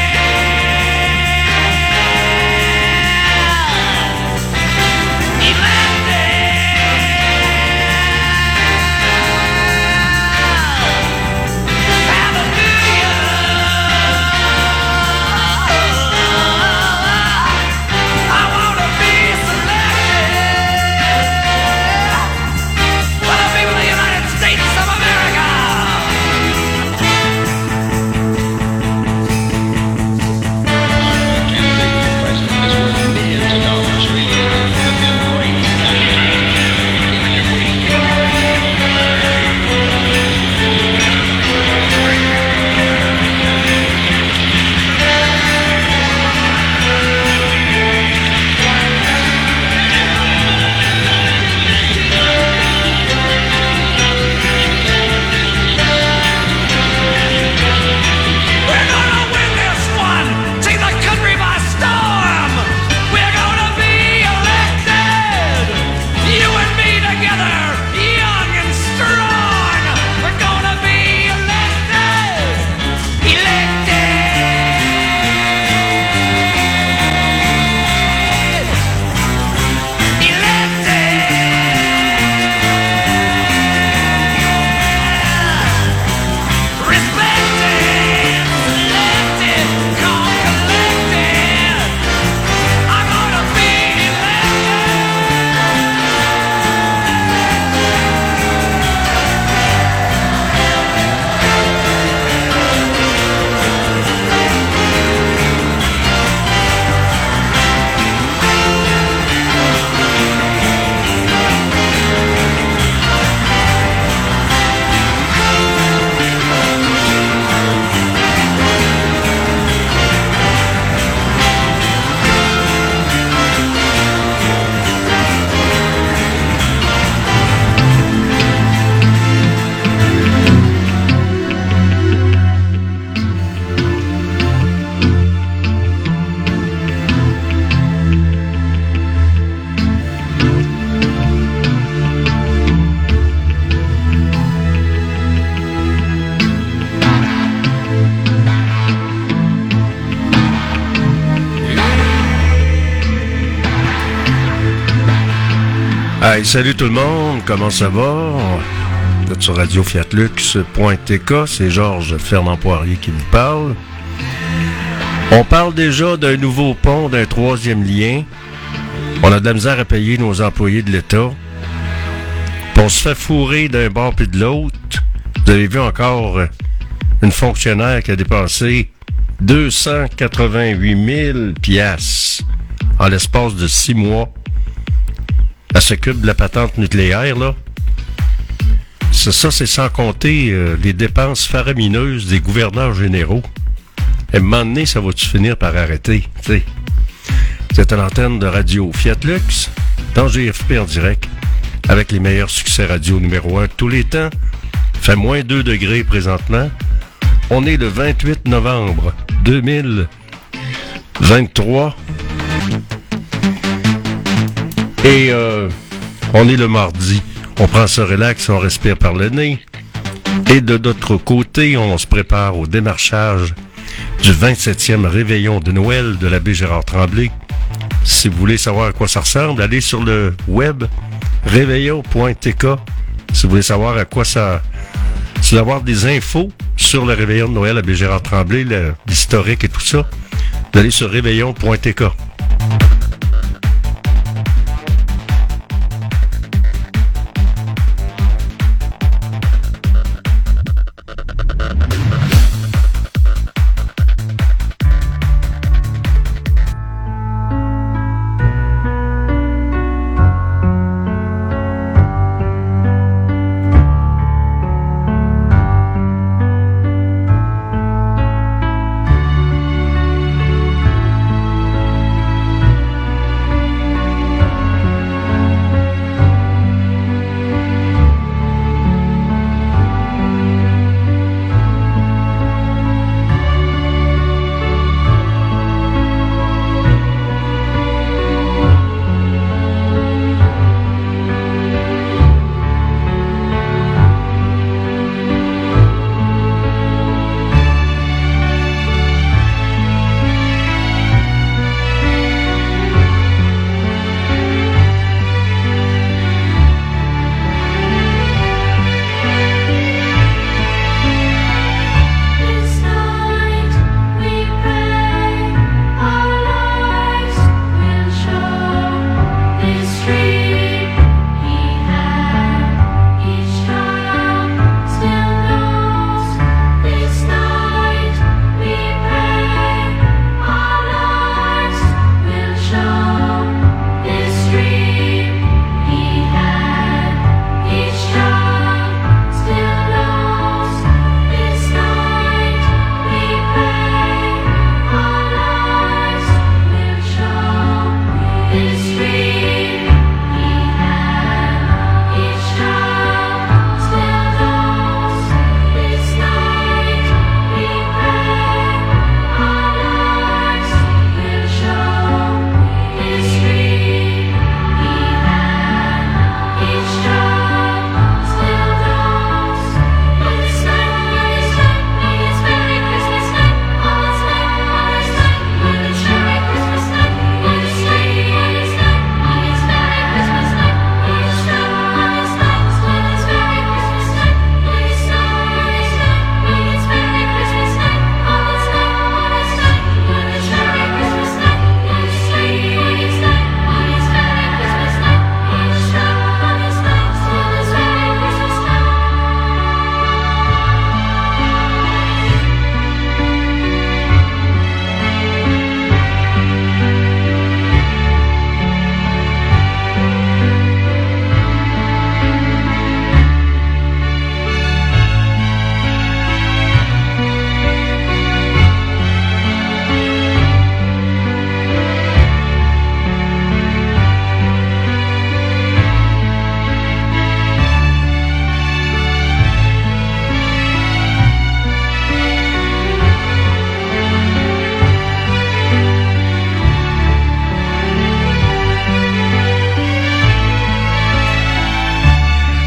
Hey, salut tout le monde, comment ça va? Vous êtes sur radio fiat lux point t k, c'est Georges Fernand Poirier qui vous parle. On parle déjà d'un nouveau pont, d'un troisième lien. On a de la misère à payer nos employés de l'État. Puis on se fait fourrer d'un bord puis de l'autre. Vous avez vu encore une fonctionnaire qui a dépensé deux cent quatre-vingt-huit mille piastres en l'espace de six mois. Elle s'occupe de la patente nucléaire, là. C'est ça, c'est sans compter euh, les dépenses faramineuses des gouverneurs généraux. Et à un moment donné, ça va-tu finir par arrêter, tu sais? C'est une antenne de radio Fiat Lux, dans G F P en direct, avec les meilleurs succès radio numéro un de tous les temps. Il fait moins deux degrés présentement. On est le vingt-huit novembre deux mille vingt-trois. Et euh, on est le mardi. On prend ça relax, on respire par le nez. Et de notre côté, on se prépare au démarchage du vingt-septième réveillon de Noël de l'abbé Gérard Tremblay. Si vous voulez savoir à quoi ça ressemble, allez sur le web réveillon point t k. Si vous voulez savoir à quoi ça... Si vous voulez avoir des infos sur le réveillon de Noël à l'abbé Gérard Tremblay, le, l'historique et tout ça, vous allez sur réveillon point t k.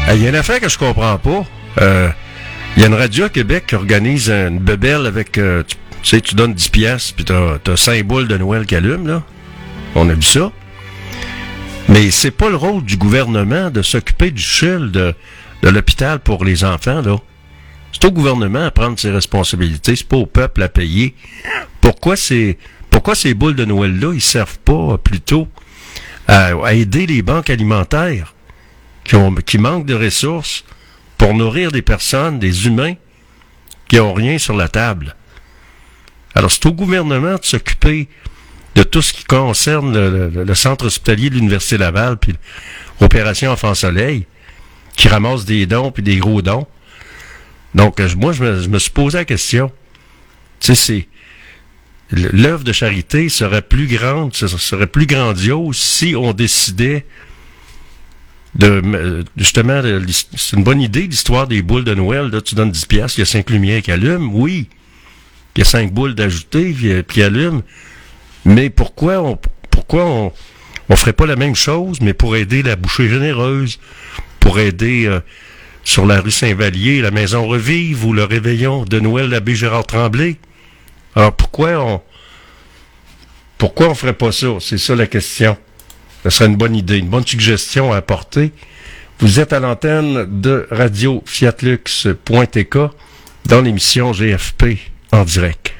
Il y a une affaire que je comprends pas. Il euh, y a une radio à Québec qui organise une bebelle avec... Euh, tu, tu sais, tu donnes dix piastres, puis t'as, t'as cinq boules de Noël qui allument, là. On a vu ça. Mais c'est pas le rôle du gouvernement de s'occuper du C H U L, de, de l'hôpital pour les enfants, là. C'est au gouvernement à prendre ses responsabilités, c'est pas au peuple à payer. Pourquoi ces, pourquoi ces boules de Noël-là, ils servent pas plutôt à, à aider les banques alimentaires qui, ont, qui manquent de ressources pour nourrir des personnes, des humains qui ont rien sur la table? Alors, c'est au gouvernement de s'occuper de tout ce qui concerne le, le, le centre hospitalier de l'Université Laval, puis l'opération Enfant Soleil, qui ramasse des dons, puis des gros dons. Donc, moi, je me, je me suis posé la question. Tu sais, c'est... L'œuvre de charité serait plus grande, serait plus grandiose si on décidait de... Justement, c'est une bonne idée, l'histoire des boules de Noël. Là, tu donnes dix piastres, il y a cinq lumières qui allument, oui. Il y a cinq boules d'ajoutées, puis, puis allument. Mais pourquoi on pourquoi on, on ferait pas la même chose, mais pour aider la bouchée généreuse, pour aider... Euh, sur la rue Saint-Vallier, la Maison Revive ou le réveillon de Noël l'abbé Gérard Tremblay. Alors pourquoi on pourquoi on ferait pas ça? C'est ça la question. Ce serait une bonne idée, une bonne suggestion à apporter. Vous êtes à l'antenne de Radio Fiatlux point T K dans l'émission G F P en direct.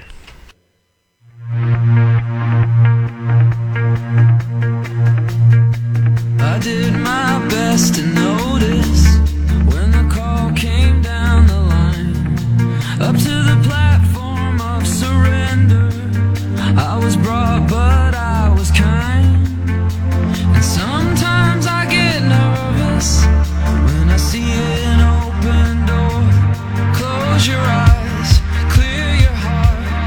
I did my best to notice when the call came down the line, up to the platform of surrender. I was brought, but I was kind. And sometimes I get nervous when I see an open door. Close your eyes, clear your heart.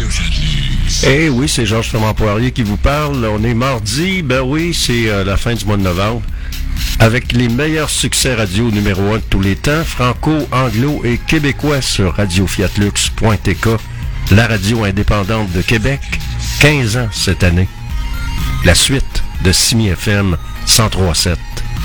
Eh oui, c'est Georges Thomas Poirier qui vous parle. On est mardi, ben oui, c'est euh, la fin du mois de novembre. Avec les meilleurs succès radio numéro un de tous les temps, franco, anglo et québécois sur radio fiat lux point t k, la radio indépendante de Québec, quinze ans cette année. La suite de Simi F M cent trois sept.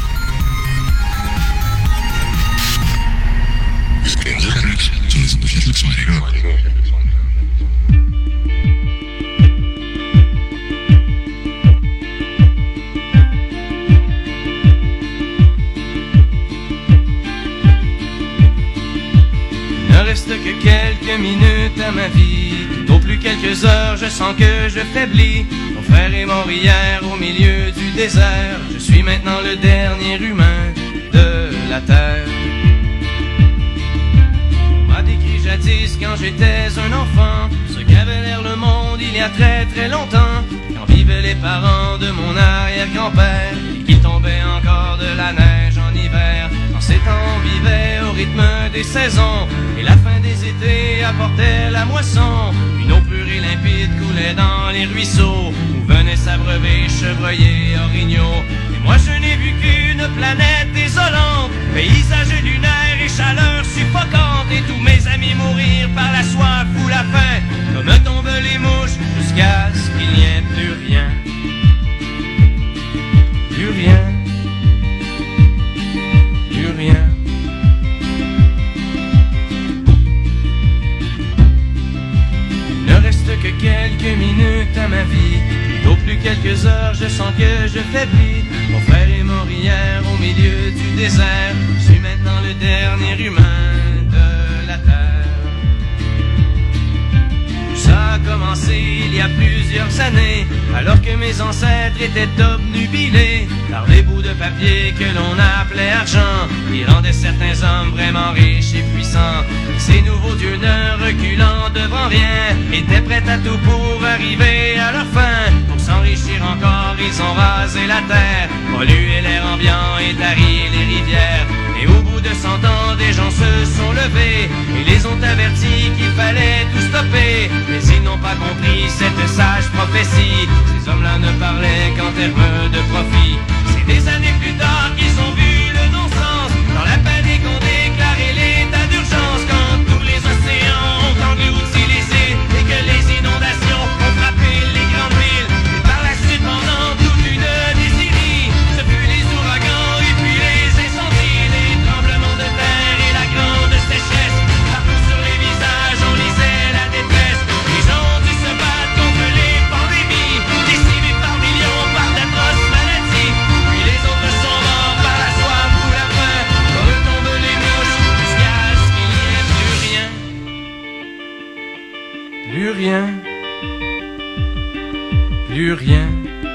Reste que quelques minutes à ma vie, tout au plus quelques heures, je sens que je faiblis. Mon frère est mort hier au milieu du désert, je suis maintenant le dernier humain de la terre. On m'a décrit jadis quand j'étais un enfant, ce qu'avait l'air le monde il y a très très longtemps, quand vivaient les parents de mon arrière-grand-père, et qu'il tombait encore de la neige en hiver. En ces temps on vivait au rythme des saisons, et la fin des étés apportait la moisson. Une eau pure et limpide coulait dans les ruisseaux, où venaient s'abreuver chevreuils et orignaux. Et moi je n'ai vu qu'une planète désolante, paysage lunaire et chaleur suffocante, et tous mes amis mourir par la soif ou la faim, comme tombent les mouches, jusqu'à ce qu'il n'y ait plus rien. Plus rien. Plus rien. Il ne reste que quelques minutes à ma vie, au plus quelques heures, je sens que je faiblis. Mon frère est mort hier au milieu du désert, je suis maintenant le dernier humain de la terre. Ça a commencé il y a plusieurs années, alors que mes ancêtres étaient obnubilés par les bouts de papier que l'on appelait argent, qui rendaient certains hommes vraiment riches et puissants. Ces nouveaux dieux ne reculant devant rien, étaient prêts à tout pour arriver à leur fin. Pour s'enrichir encore, ils ont rasé la terre, pollué l'air ambiant et tari les rivières. Et au bout de cent ans, des gens se sont levés et les ont avertis qu'il fallait tout stopper. Mais ils n'ont pas compris cette sage prophétie, ces hommes-là ne parlaient qu'en termes de profit. C'est des années plus tard qu'ils ont vu le non-sens, dans la panique on déclaré l'état d'urgence, quand tous les océans ont englouti les îles et que les inondations ont frappé les grandes villes. Et par la suite, pendant toute une décennie, ce fut les ouragans et puis les incendies, les tremblements de terre et la grande sécheresse. Partout sur les visages on lisait la détresse, les gens ont dû se battre contre les pandémies, décimés par millions par d'atroces maladies. Puis les autres sont morts par la soif ou la faim, comme tombent les mouches, jusqu'à ce qu'il n'y ait plus rien. Plus rien. Plus rien.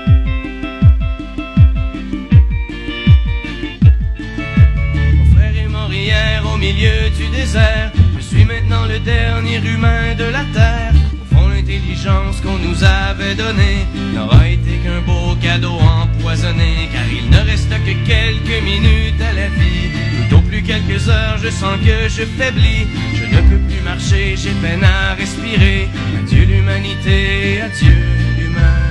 Mon frère est mort hier au milieu du désert, je suis maintenant le dernier humain de la terre. Au fond, l'intelligence qu'on nous avait donnée n'aura été qu'un beau cadeau empoisonné, car il ne reste que quelques minutes à la vie. Tout au plus quelques heures, je sens que je faiblis, je ne peux plus marcher, j'ai peine à respirer. Adieu l'humanité, adieu l'humanité.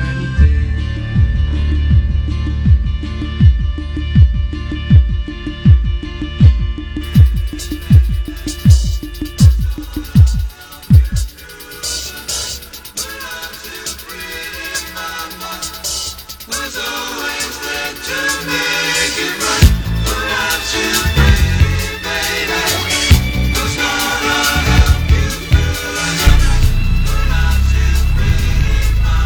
Baby,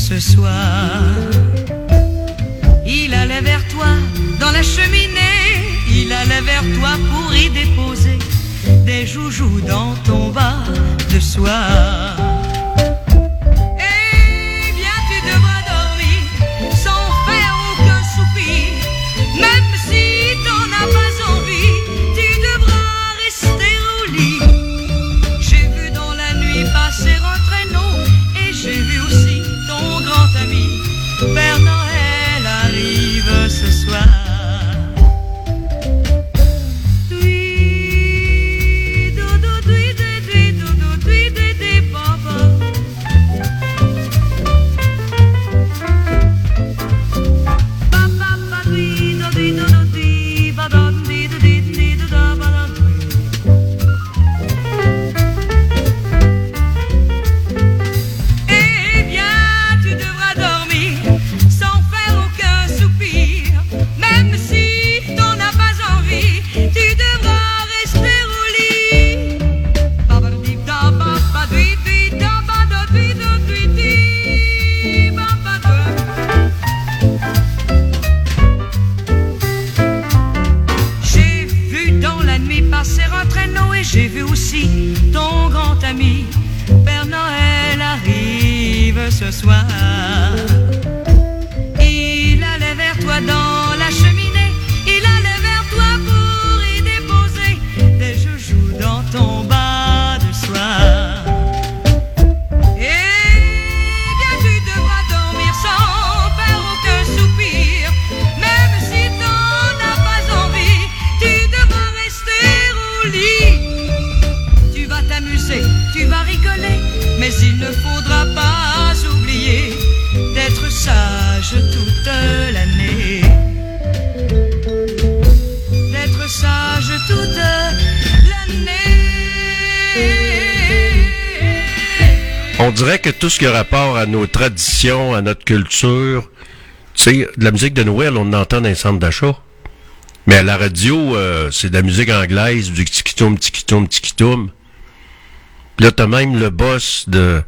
ce soir. Il allait vers toi dans la cheminée, il allait vers toi pour y déposer des joujoux dans ton bas de soie. Eh bien tu devras dormir sans faire aucun soupir, même si t'en as pas envie, tu devras rester au lit. J'ai vu dans la nuit passer un traîneau et j'ai vu aussi ton grand ami Père Noël arrive ce soir. J'ai vu aussi ton grand ami Père Noël arrive ce soir. Il allait vers toi dans la cheminée, il allait vers toi pour y déposer des joujoux dans ton bas de soie. Eh bien tu devras dormir sans faire aucun soupir, même si t'en as pas envie, tu devras rester au lit. Tu vas rigoler, mais il ne faudra pas oublier d'être sage toute l'année. D'être sage toute l'année. On dirait que tout ce qui a rapport à nos traditions, à notre culture, tu sais, de la musique de Noël, on entend dans les centres d'achat. Mais à la radio, euh, c'est de la musique anglaise, du tiki-toum, tiki-toum, tiki-toum. Puis là, t'as même le boss de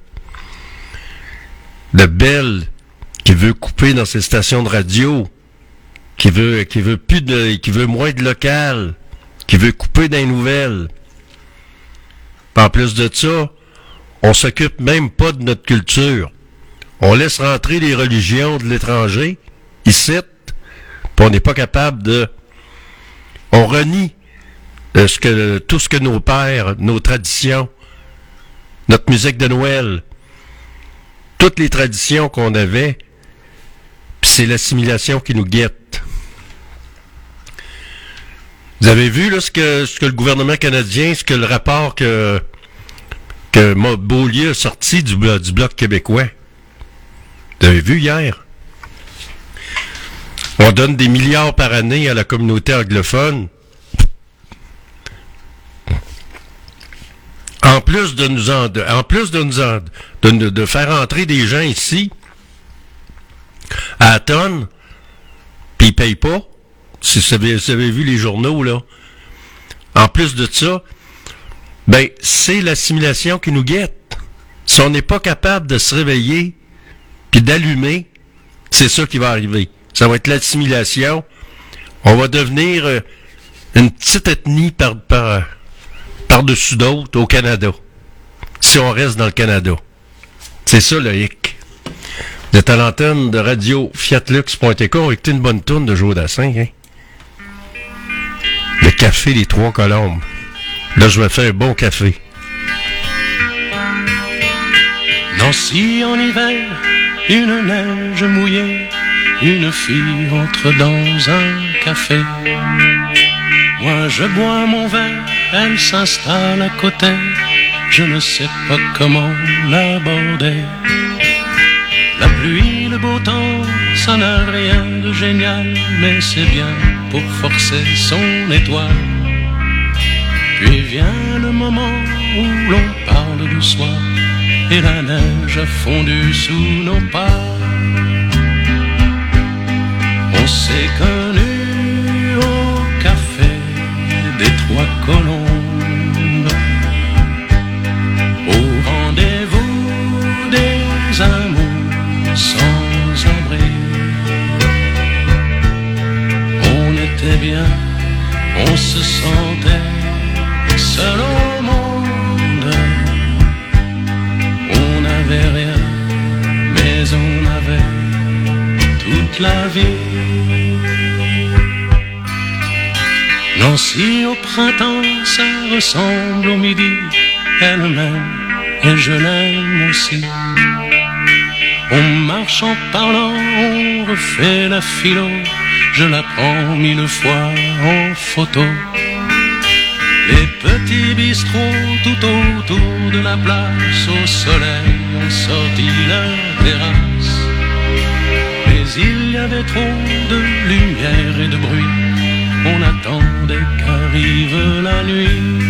de Bell qui veut couper dans ses stations de radio, qui veut qui veut plus de qui veut moins de local, qui veut couper dans les nouvelles. Puis en plus de ça, on s'occupe même pas de notre culture. On laisse rentrer les religions de l'étranger, ici, puis on n'est pas capable de... On renie euh, ce que, tout ce que nos pères, nos traditions, notre musique de Noël, toutes les traditions qu'on avait, puis c'est l'assimilation qui nous guette. Vous avez vu là ce que ce que le gouvernement canadien, ce que le rapport que que Beaulieu a sorti du, du Bloc québécois. Vous avez vu hier? On donne des milliards par année à la communauté anglophone. En plus de nous en, de, en plus de nous en, de, de, de faire entrer des gens ici à la tonne, puis ils payent pas. Si vous avez, vous avez vu les journaux, là. En plus de ça, ben, c'est l'assimilation qui nous guette. Si on n'est pas capable de se réveiller puis d'allumer, c'est ça qui va arriver. Ça va être l'assimilation. On va devenir euh, une petite ethnie par, par, par-dessus d'autres au Canada. Si on reste dans le Canada. C'est ça le hic. Vous êtes à l'antenne de radio fiatlux point t c. On va écouter une bonne tourne de Joe Dassin, hein? Le café Les Trois Colombes. Là, je vais faire un bon café. Nancy en hiver, une neige mouillée, une fille entre dans un café. Moi, je bois mon verre, elle s'installe à côté. Je ne sais pas comment l'aborder. La pluie, le beau temps, ça n'a rien de génial, mais c'est bien pour forcer son étoile. Puis vient le moment où l'on parle du soir, et la neige a fondu sous nos pas. On s'est connus au café des Trois Colombes, au rendez-vous des amours toute la vie. Nancy au printemps, ça ressemble au midi. Elle m'aime et je l'aime aussi. On marche en parlant, on refait la philo. Je la prends mille fois en photo. Les petits bistrots tout autour de la place, au soleil ont sorti leur terrasse. Mais il y avait trop de lumière et de bruit, on attendait qu'arrive la nuit.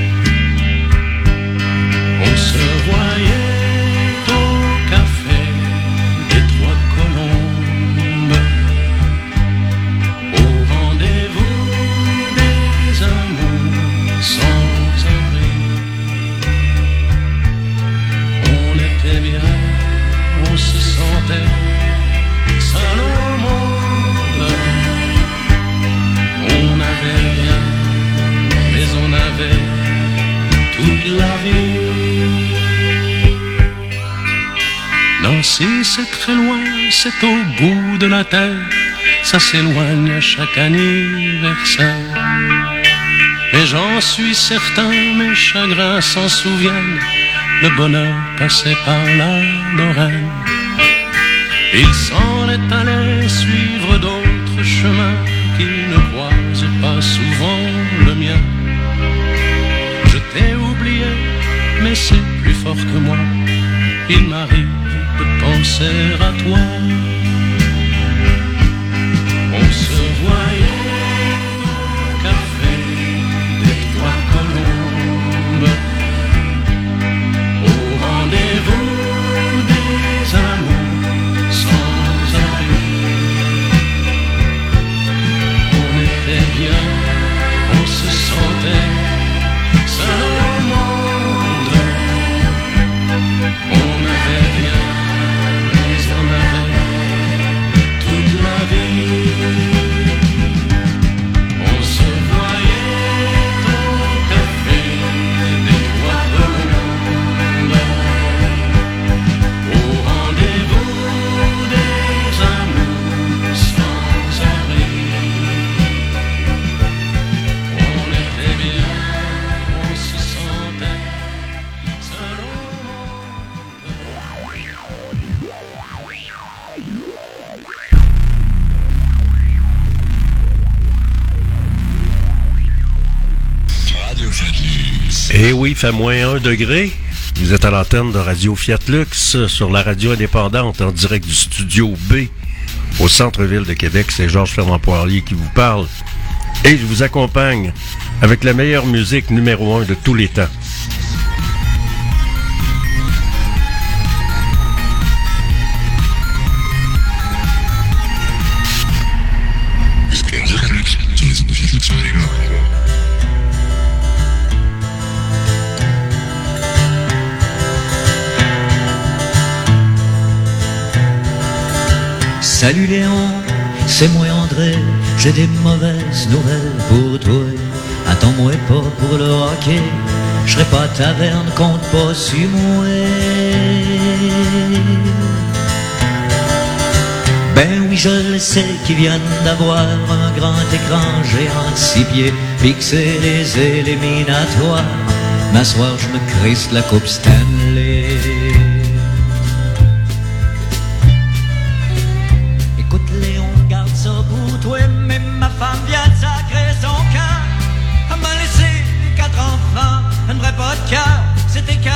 On se voyait au café des Trois Colombes, au rendez-vous des amours sans abri. On était bien, on se sentait seul au monde. On n'avait rien, mais on avait toute la vie. Nancy, c'est très loin, c'est au bout de la terre, ça s'éloigne à chaque anniversaire. Et j'en suis certain, mes chagrins s'en souviennent, le bonheur passait par la Lorraine. Il s'en est allé suivre d'autres chemins qui ne croisent pas souvent le mien. Je t'ai oublié, mais c'est plus fort que moi, il m'arrive de penser à toi. On se voyait au café des Trois Colombes, au rendez-vous des amours sans abri. On était bien, on se sentait seul au monde. On avait rien, mais on avait toute la vie. On se voyait au café des Trois Colombes, au rendez-vous des amours sans abri. On était bien, on se sentait seul au Eh oui, il fait moins un degré. Vous êtes à l'antenne de Radio Fiat Lux sur la radio indépendante en direct du studio B au centre-ville de Québec. C'est Georges Fernand Poirier qui vous parle. Et je vous accompagne avec la meilleure musique numéro un de tous les temps. Salut Léon, c'est moi André, j'ai des mauvaises nouvelles pour toi. Attends-moi pas pour le hockey, je serai pas à taverne, compte pas sur moi. Ben oui, je le sais qu'ils viennent d'avoir un grand écran géant de six pieds, pis que c'est les éliminatoires. M'asseoir, je me crisse la coupe Stanley. Écoute Léon, garde ça pour toi, mais ma femme vient de sacrer son cœur. Elle m'a laissé quatre enfants, elle n'aurait pas de cœur, c'était cœur.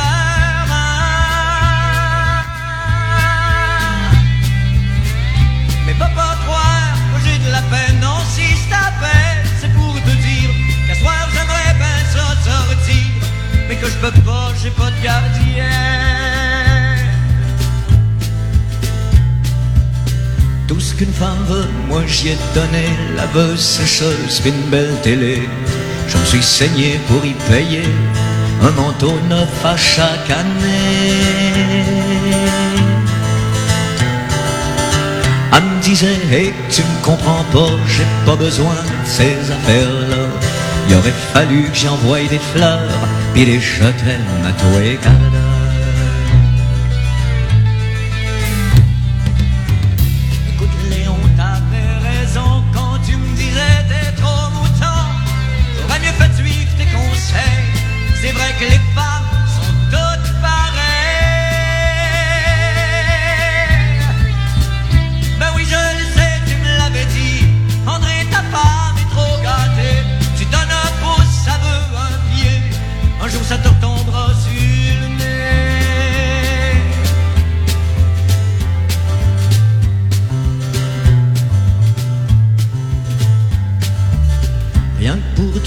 Mais va pas croire que j'ai de la peine, non, si je t'appelle, c'est pour te dire qu'à soir j'aimerais bien ça sortir, mais que je peux pas, j'ai pas de gardien. Tout ce qu'une femme veut, moi j'y ai donné, laveuse, sécheuse, puis une belle télé. Je me suis saigné pour y payer un manteau neuf à chaque année. Elle me disait, hey, tu me comprends pas, j'ai pas besoin de ces affaires-là. Il aurait fallu que j'envoie des fleurs, pis des je t'aime à toi et Canada. Écoute Léon,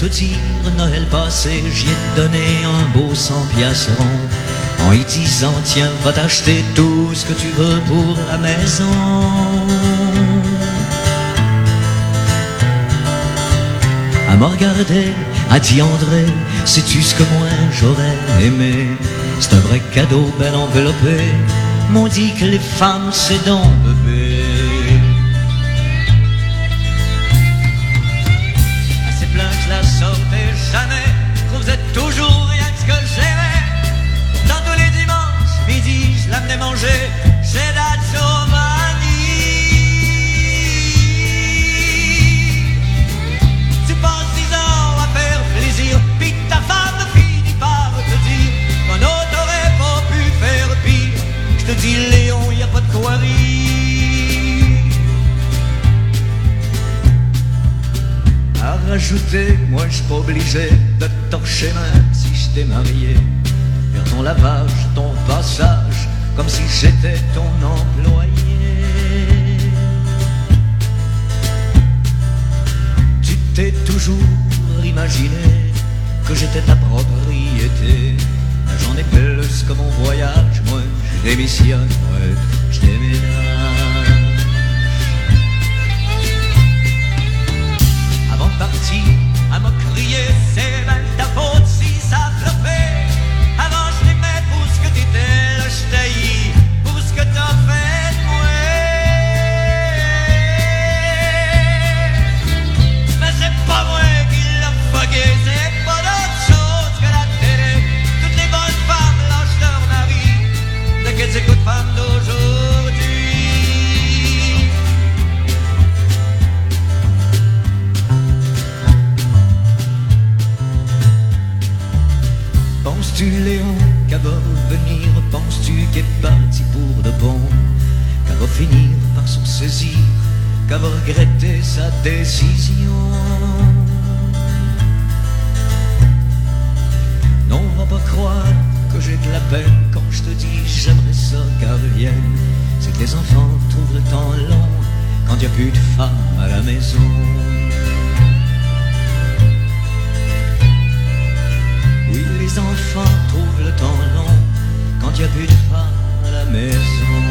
te dire, Noël passé, j'y ai donné un beau cent piastres ronds, en y disant, tiens, va t'acheter tout ce que tu veux pour la maison. À me regarder, a dit André, sais-tu ce que moi j'aurais aimé? C'est un vrai cadeau bien enveloppé, m'ont dit que les femmes c'est donc bébé. Assez plein que la sortais jamais, trouvais toujours rien que ce que j'aimais. Dans tous les dimanches, midi, je l'amenais manger chez la Giovanni. Tu passes dix ans à faire plaisir, pis ta femme finit par te dire qu'un autre aurait pas pu faire pire. Je te dis Léon, y a pas de quoi rire. À rajouter, moi je suis pas obligé de te torcher même si je t'ai marié. Faire ton lavage, ton passage, comme si j'étais ton employé. Tu t'es toujours imaginé que j'étais ta propriété. J'en ai plus que mon voyage, moi je démissionne, ouais, je déménage. Avant de partir, à me crier, c'est mal ta faute si ça flopait. Avant je t'aimais pour ce que t'étais, là je t'haïs pour ce que t'as fait de moi. Mais c'est pas moi qui l'a fucké, c'est pas d'autre chose que la télé. Toutes les bonnes femmes lâchent leur mari, de quelles écoutes femmes d'aujourd'hui. Penses-tu Léon qu'elle va revenir? Penses-tu qu'elle est partie pour de bon? Qu'elle va finir par s'en saisir? Qu'elle va regretter sa décision? Non, va pas croire que j'ai de la peine quand je te dis j'aimerais ça qu'elle revienne. C'est que les enfants trouvent le temps long quand y a plus de femmes à la maison. Oui, les enfants trouvent le temps long quand y a plus de femmes à la maison.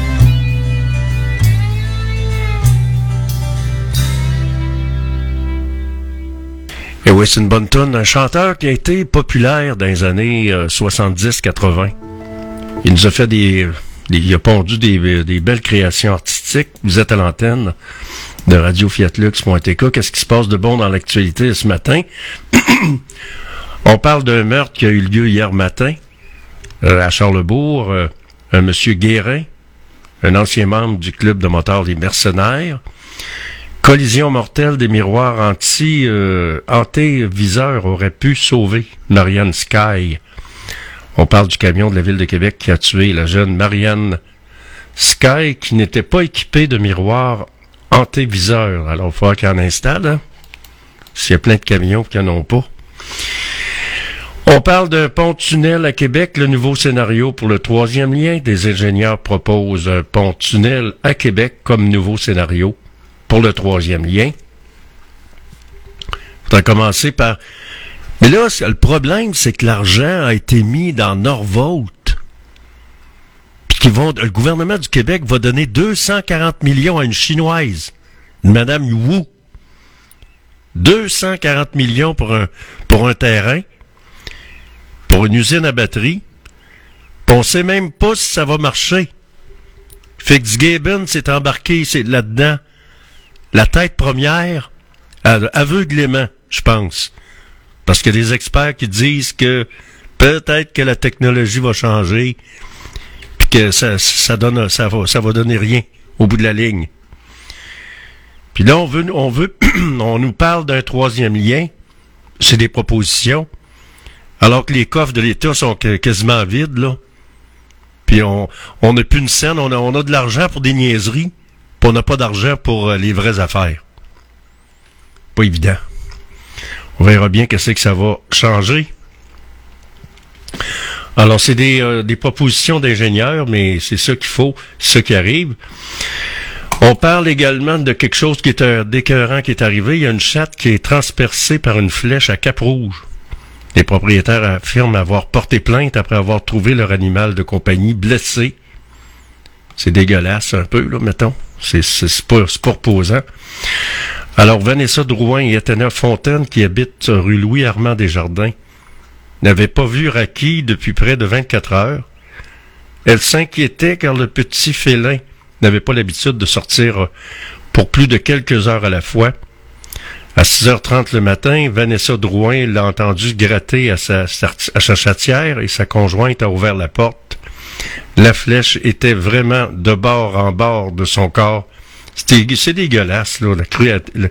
Et oui, c'est une bonne toune. Un chanteur qui a été populaire dans les années euh, soixante-dix quatre-vingt. Il nous a fait des, des... Il a pondu des, des belles créations artistiques. Vous êtes à l'antenne de radio fiat lux point t k. Qu'est-ce qui se passe de bon dans l'actualité ce matin? On parle d'un meurtre qui a eu lieu hier matin euh, à Charlesbourg. Euh, un monsieur Guérin, un ancien membre du club de motards des Mercenaires. Collision mortelle des miroirs anti, euh, anti-viseurs aurait pu sauver Marianne Sky. On parle du camion de la Ville de Québec qui a tué la jeune Marianne Sky qui n'était pas équipée de miroirs anti-viseurs. Alors, il faudra qu'il en installe, hein? S'il y a plein de camions qui n'en ont pas. On parle d'un pont-tunnel à Québec, le nouveau scénario pour le troisième lien. Des ingénieurs proposent un pont-tunnel à Québec comme nouveau scénario pour le troisième lien. Faudra commencer par... Mais là, le problème, c'est que l'argent a été mis dans Norvolt. Puis qu'ils vont... le gouvernement du Québec va donner deux cent quarante millions à une Chinoise, une Madame Wu. deux cent quarante millions pour un, pour un terrain, pour une usine à batterie. Puis on sait même pas si ça va marcher. Fitzgibbon s'est embarqué c'est là-dedans. La tête première, aveuglément, je pense. Parce qu'il y a des experts qui disent que peut-être que la technologie va changer, puis que ça, ça donne, ça va, ça va donner rien au bout de la ligne. Puis là, on veut, on veut, on nous parle d'un troisième lien. C'est des propositions. Alors que les coffres de l'État sont quasiment vides, là. Puis on, on n'a plus une scène, on a, on a de l'argent pour des niaiseries. Puis on n'a pas d'argent pour euh, les vraies affaires. Pas évident. On verra bien qu'est-ce que ça va changer. Alors, c'est des, euh, des propositions d'ingénieurs, mais c'est ça qu'il faut, c'est ça qui arrive. On parle également de quelque chose qui est un d'écœurant qui est arrivé. Il y a une chatte qui est transpercée par une flèche à Cap-Rouge. Les propriétaires affirment avoir porté plainte après avoir trouvé leur animal de compagnie blessé. C'est dégueulasse un peu, là, mettons. C'est, c'est, c'est, pas, c'est pas reposant. Alors, Vanessa Drouin et Éthéna Fontaine, qui habitent rue Louis-Armand Desjardins, n'avaient pas vu Raki depuis près de vingt-quatre heures. Elles s'inquiétaient car le petit félin n'avait pas l'habitude de sortir pour plus de quelques heures à la fois. À six heures trente le matin, Vanessa Drouin l'a entendu gratter à sa, à sa chatière et sa conjointe a ouvert la porte. La flèche était vraiment de bord en bord de son corps. C'était, c'est dégueulasse, là, la cruauté. Tu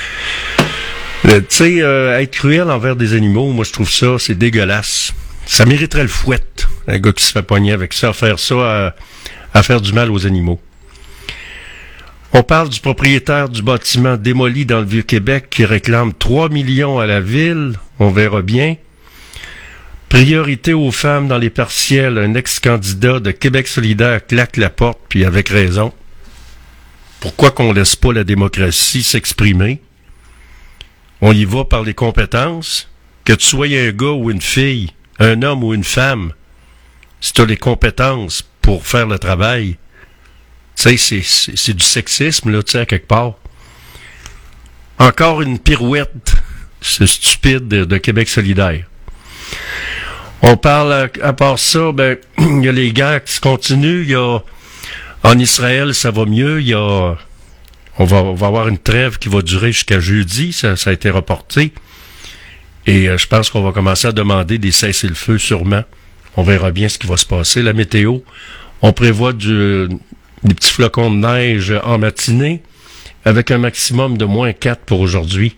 sais, euh, être cruel envers des animaux, moi je trouve ça, c'est dégueulasse. Ça mériterait le fouette, un gars qui se fait pogner avec ça, à faire ça, à, à faire du mal aux animaux. On parle du propriétaire du bâtiment démoli dans le Vieux-Québec qui réclame trois millions à la ville. On verra bien. Priorité aux femmes dans les partiels. Un ex-candidat de Québec solidaire claque la porte, puis avec raison. Pourquoi qu'on laisse pas la démocratie s'exprimer? On y va par les compétences. Que tu sois un gars ou une fille, un homme ou une femme, si tu as les compétences pour faire le travail, tu sais, c'est, c'est, c'est du sexisme, là, tu sais, à quelque part. Encore une pirouette, c'est stupide, de, de Québec solidaire. On parle, à, à part ça, ben, il y a les guerres qui se continuent, il y a, en Israël, ça va mieux, il y a, on va, on va avoir une trêve qui va durer jusqu'à jeudi, ça, ça a été reporté. Et euh, je pense qu'on va commencer à demander des cessez-le-feu, sûrement. On verra bien ce qui va se passer. La météo, on prévoit du... des petits flocons de neige en matinée, avec un maximum de moins quatre pour aujourd'hui.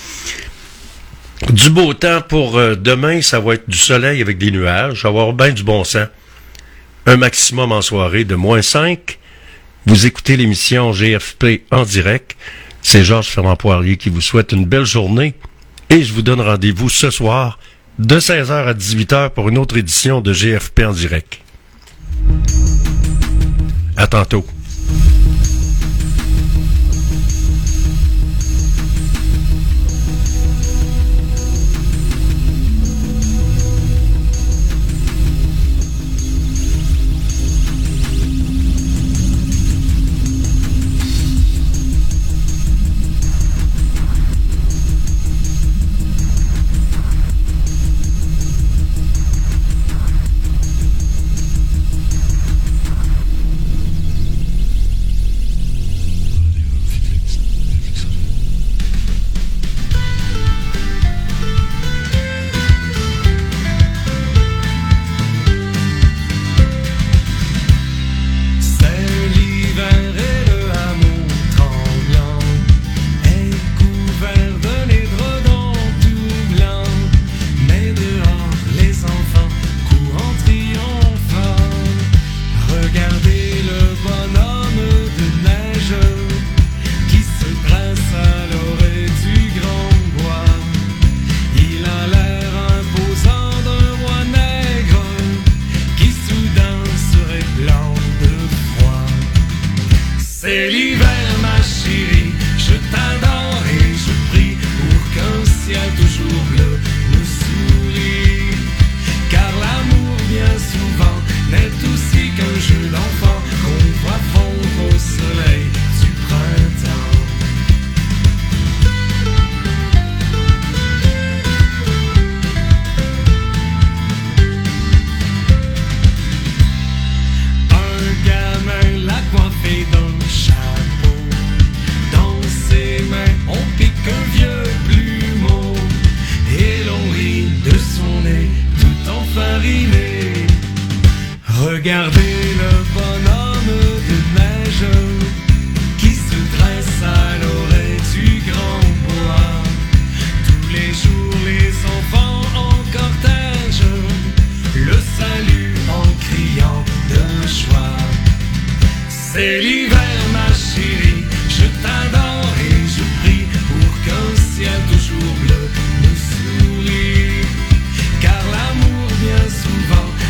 Du beau temps pour euh, demain, ça va être du soleil avec des nuages, ça va avoir bien du bon sens. Un maximum en soirée de moins cinq. Vous écoutez l'émission G F P en direct. C'est Georges Fernand Poirier qui vous souhaite une belle journée et je vous donne rendez-vous ce soir de seize heures à dix-huit heures pour une autre édition de G F P en direct. À tantôt.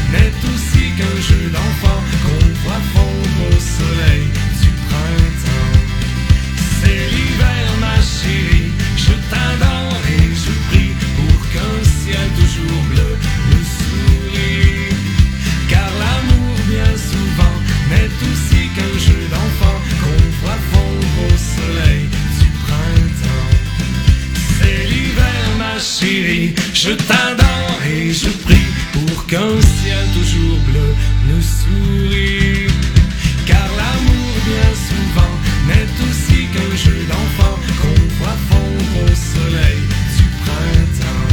Qu'un jeu d'enfant qu'on voit fondre au soleil du printemps. Je t'adore et je prie pour qu'un ciel toujours bleu nous sourie. Car l'amour bien souvent n'est aussi qu'un jeu d'enfant qu'on voit fondre au soleil du printemps.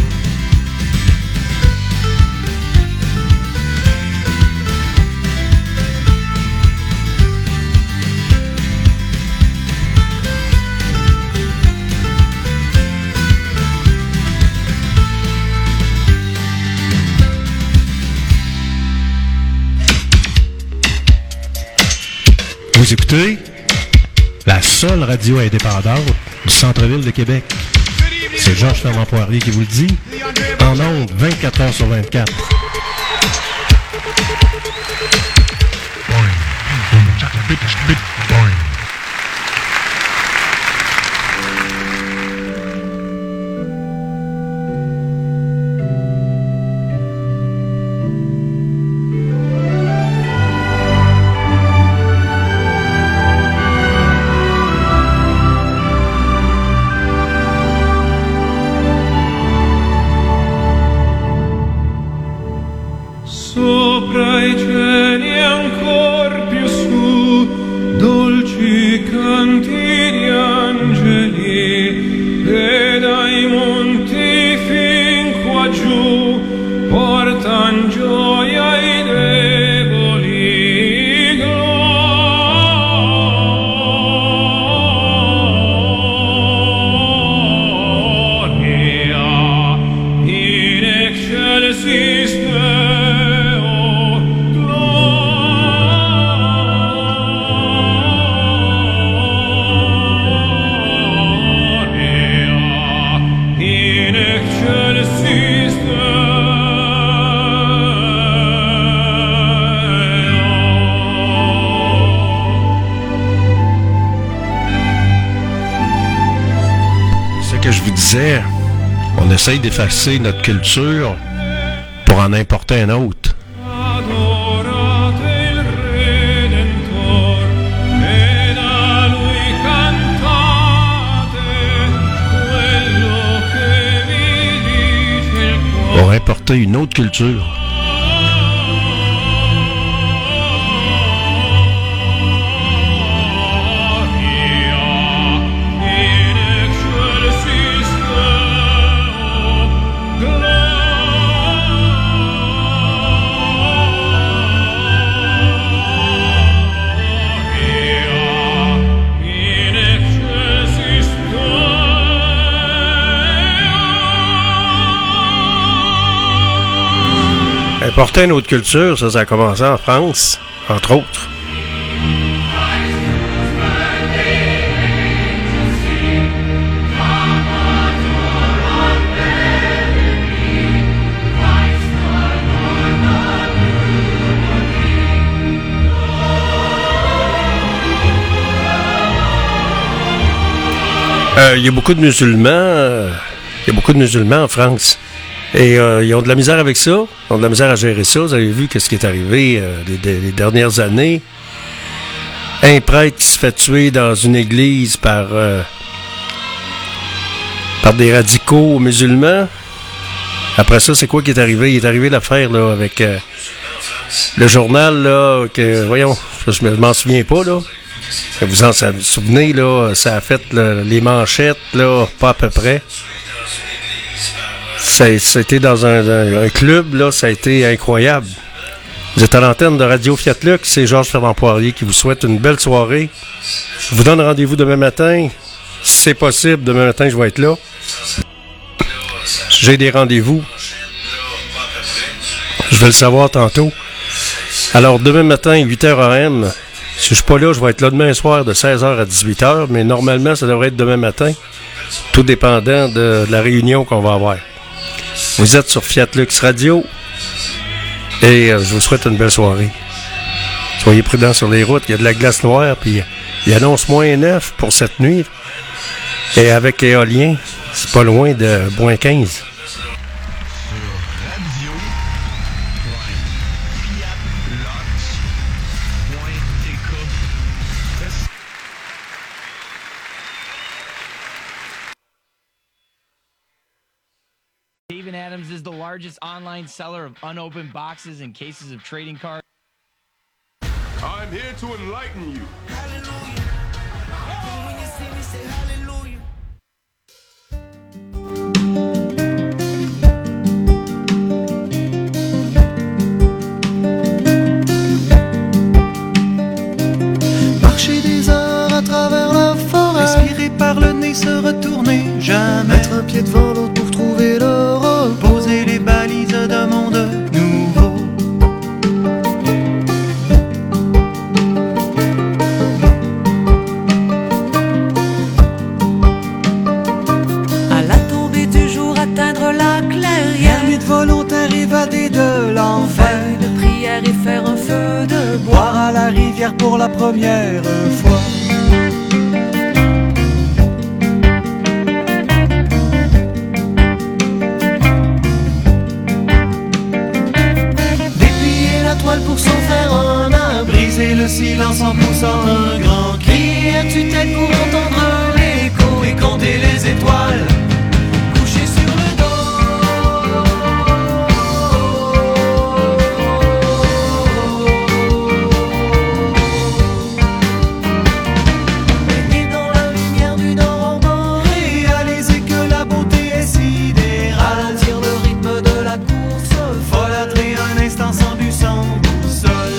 Vous écoutez la seule radio indépendante du centre-ville de Québec. C'est Georges Fernand Poirier qui vous le dit, en ondes vingt-quatre heures sur vingt-quatre. Sopra i cieli ancor più su, dolci canti di angeli, e dai monti fin qua giù portan gioia i deboli. Gloria in excelsis On essaye d'effacer notre culture pour en importer un autre. Pour importer une autre culture. Importer une autre culture, ça, ça a commencé en France, entre autres. Il euh, y a beaucoup de musulmans, il euh, y a beaucoup de musulmans en France. Et euh, ils ont de la misère avec ça, ils ont de la misère à gérer ça. Vous avez vu qu'est-ce qui est arrivé euh, les, les dernières années. Un prêtre qui se fait tuer dans une église par euh, par des radicaux musulmans. Après ça, c'est quoi qui est arrivé? Il est arrivé l'affaire là avec euh, le journal là que voyons, je m'en souviens pas là. Vous en souvenez là, ça a fait là, les manchettes là, pas à peu près. Ça, ça a été dans un, un, un club, là, ça a été incroyable. Vous êtes à l'antenne de Radio Fiat Lux, c'est Georges Fernand Poirier qui vous souhaite une belle soirée. Je vous donne rendez-vous demain matin. Si c'est possible, demain matin, je vais être là. J'ai des rendez-vous. Je vais le savoir tantôt. Alors, demain matin, huit heures A M. Si je suis pas là, je vais être là demain soir de seize heures à dix-huit heures, mais normalement, ça devrait être demain matin, tout dépendant de, de la réunion qu'on va avoir. Vous êtes sur Fiat Lux Radio et euh, je vous souhaite une belle soirée. Soyez prudents sur les routes, il y a de la glace noire, puis il annonce moins neuf pour cette nuit. Et avec éolien, c'est pas loin de moins quinze. Even at Adams is the largest online seller of unopened boxes and cases of trading cards. I'm here to enlighten you. Hallelujah. When you see me, say hallelujah. Marcher des heures à travers la forêt, respirer par le nez, se retourner, jamais mettre un pied devant l'autre pour trouver le repos, poser les balises d'un monde nouveau. À la tombée du jour, atteindre la clairière, Ermite volontaire évadé de l'enfer, faire de prière et faire un feu de bois, boire à la rivière pour la première fois. Déplier la toile pour s'en faire un art, briser le silence en poussant un grand cri. Es-tu tête pour entendre l'écho et compter les étoiles couchées sur le dos? Baigner dans la lumière du nord aurore, réaliser que la beauté est sidérale, ralentir le rythme de la course, folâtrer un instant sans but, sans boussole.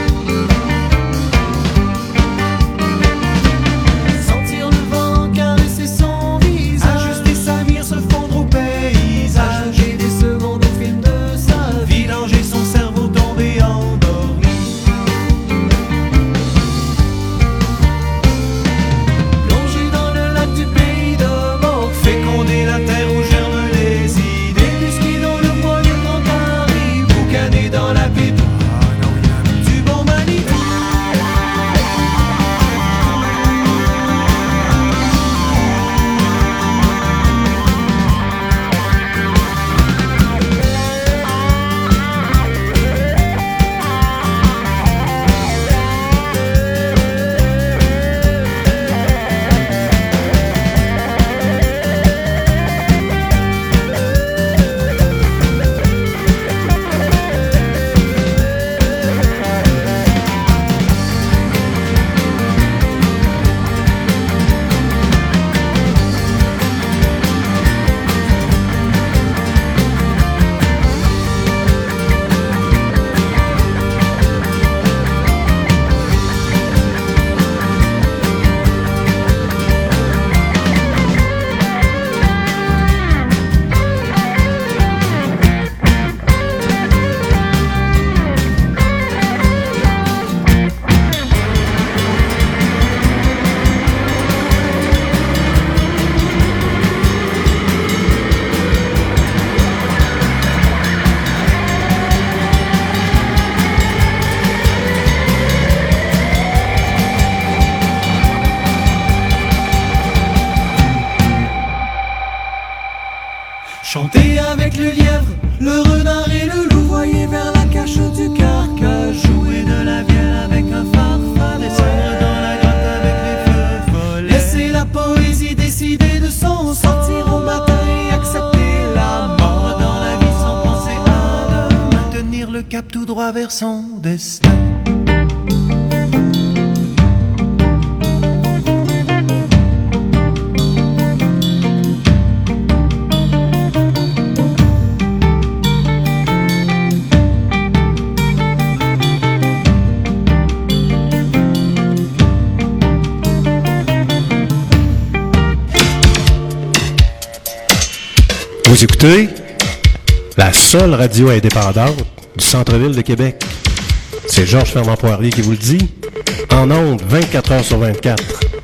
Sentir le vent caresser son visage, ajuster sa mire, se fondre au paysage, et des secondes au film de sa vie, vidanger son cerveau tombé endormi. Plonger dans le lac du pays de mort, féconder la terre où germent les idées, musquer dans le bois du grand Paris, boucaner dans la pipe du bon Manitou. Chanter avec le lièvre, le renard et le loup, voyer vers la cache du carcage, jouer de la vielle avec un farfadet, descendre dans la grotte avec les feux follets, laisser la poésie décider de son sortir au matin et accepter la mort dans la vie sans penser à demain, maintenir le cap tout droit vers son destin. Vous écoutez la seule radio indépendante du centre-ville de Québec. C'est Georges Fernand Poirier qui vous le dit. En ondes, vingt-quatre heures sur vingt-quatre.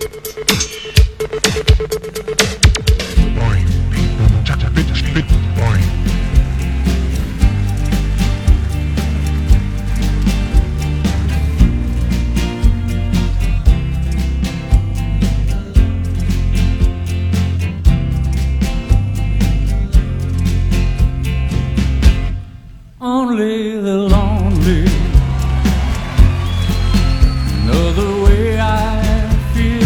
Only the lonely know the way I feel.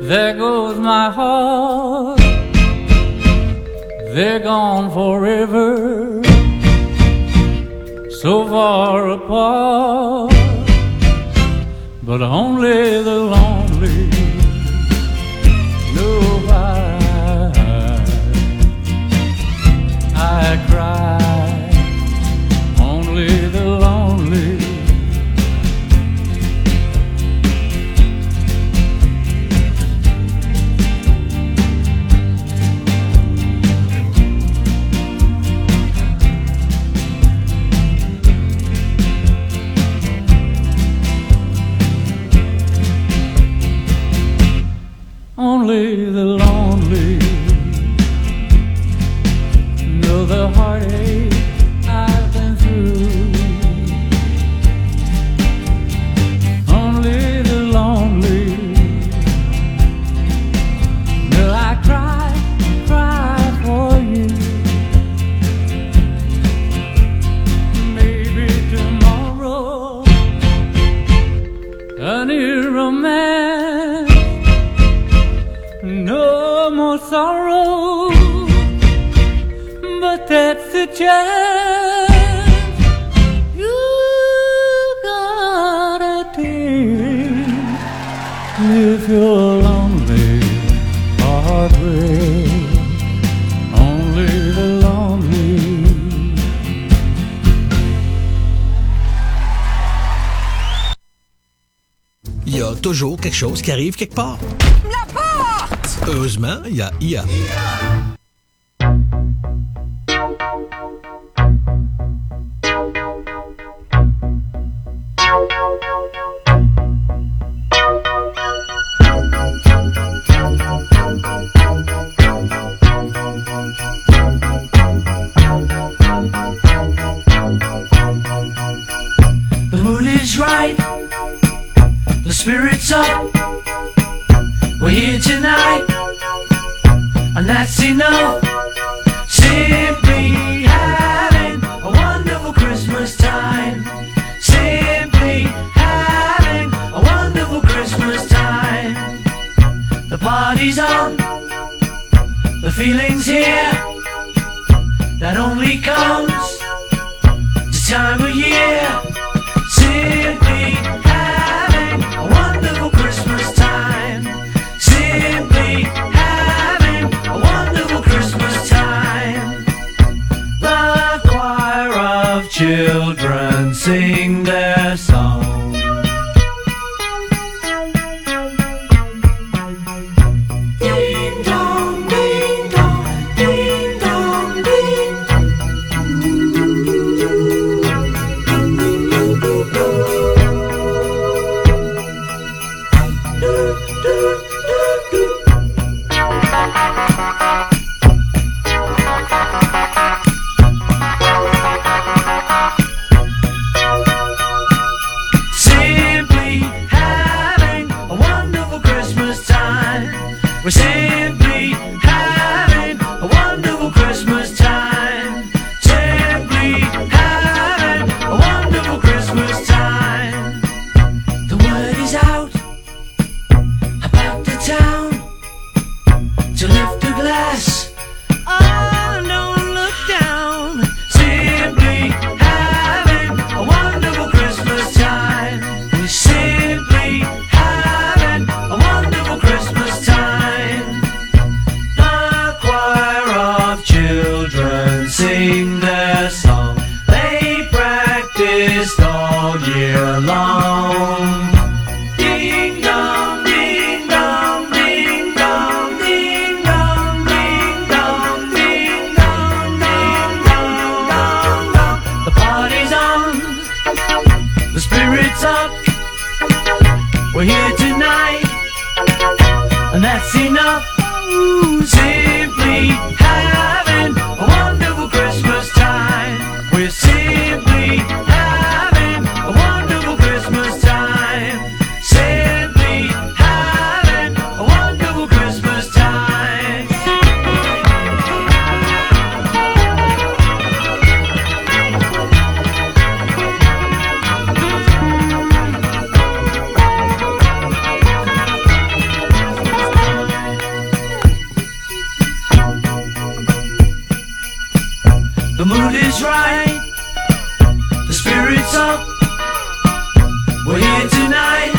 There goes my heart, they're gone forever, so far apart, but only the lonely know why I cry, only the lonely. Only the lonely know the heartache I've been through. Only the lonely know I cry, cry for you. Maybe tomorrow a new romance, no more sorrow, but that's the chance you gotta take if you're lonely, heartbreak, only the lonely. Il y a toujours quelque chose qui arrive quelque part. La porte! Heureusement, il y a I A. The mood is right, the spirit's up. We're here tonight, and that's enough. Simply having a wonderful Christmas time. Simply having a wonderful Christmas time. The party's on, the feeling's here. That only comes this time of year. Simply having a wonderful Christmas time. Simply having a wonderful Christmas time. The choir of children sing their song. Ding dong, ding dong, ding dong, ding. Simply having a wonderful Christmas time. We're simply having a wonderful Christmas time. Simply having a wonderful Christmas time. The word is out about the town to lift a glass. Oh, don't look down. Simply having a wonderful Christmas time. We're simply having a wonderful Christmas time. The choir of children sing their song. They practiced all year long. Ding dong, ding dong, ding dong, ding dong, ding dong, ding dong, ding dong, dong, dong. The party's on, the spirit's up. We're here tonight, and that's enough. Simply having a wonderful Christmas time. We're simply having a wonderful Christmas time. Simply having a wonderful Christmas time. spirits up. We're here tonight.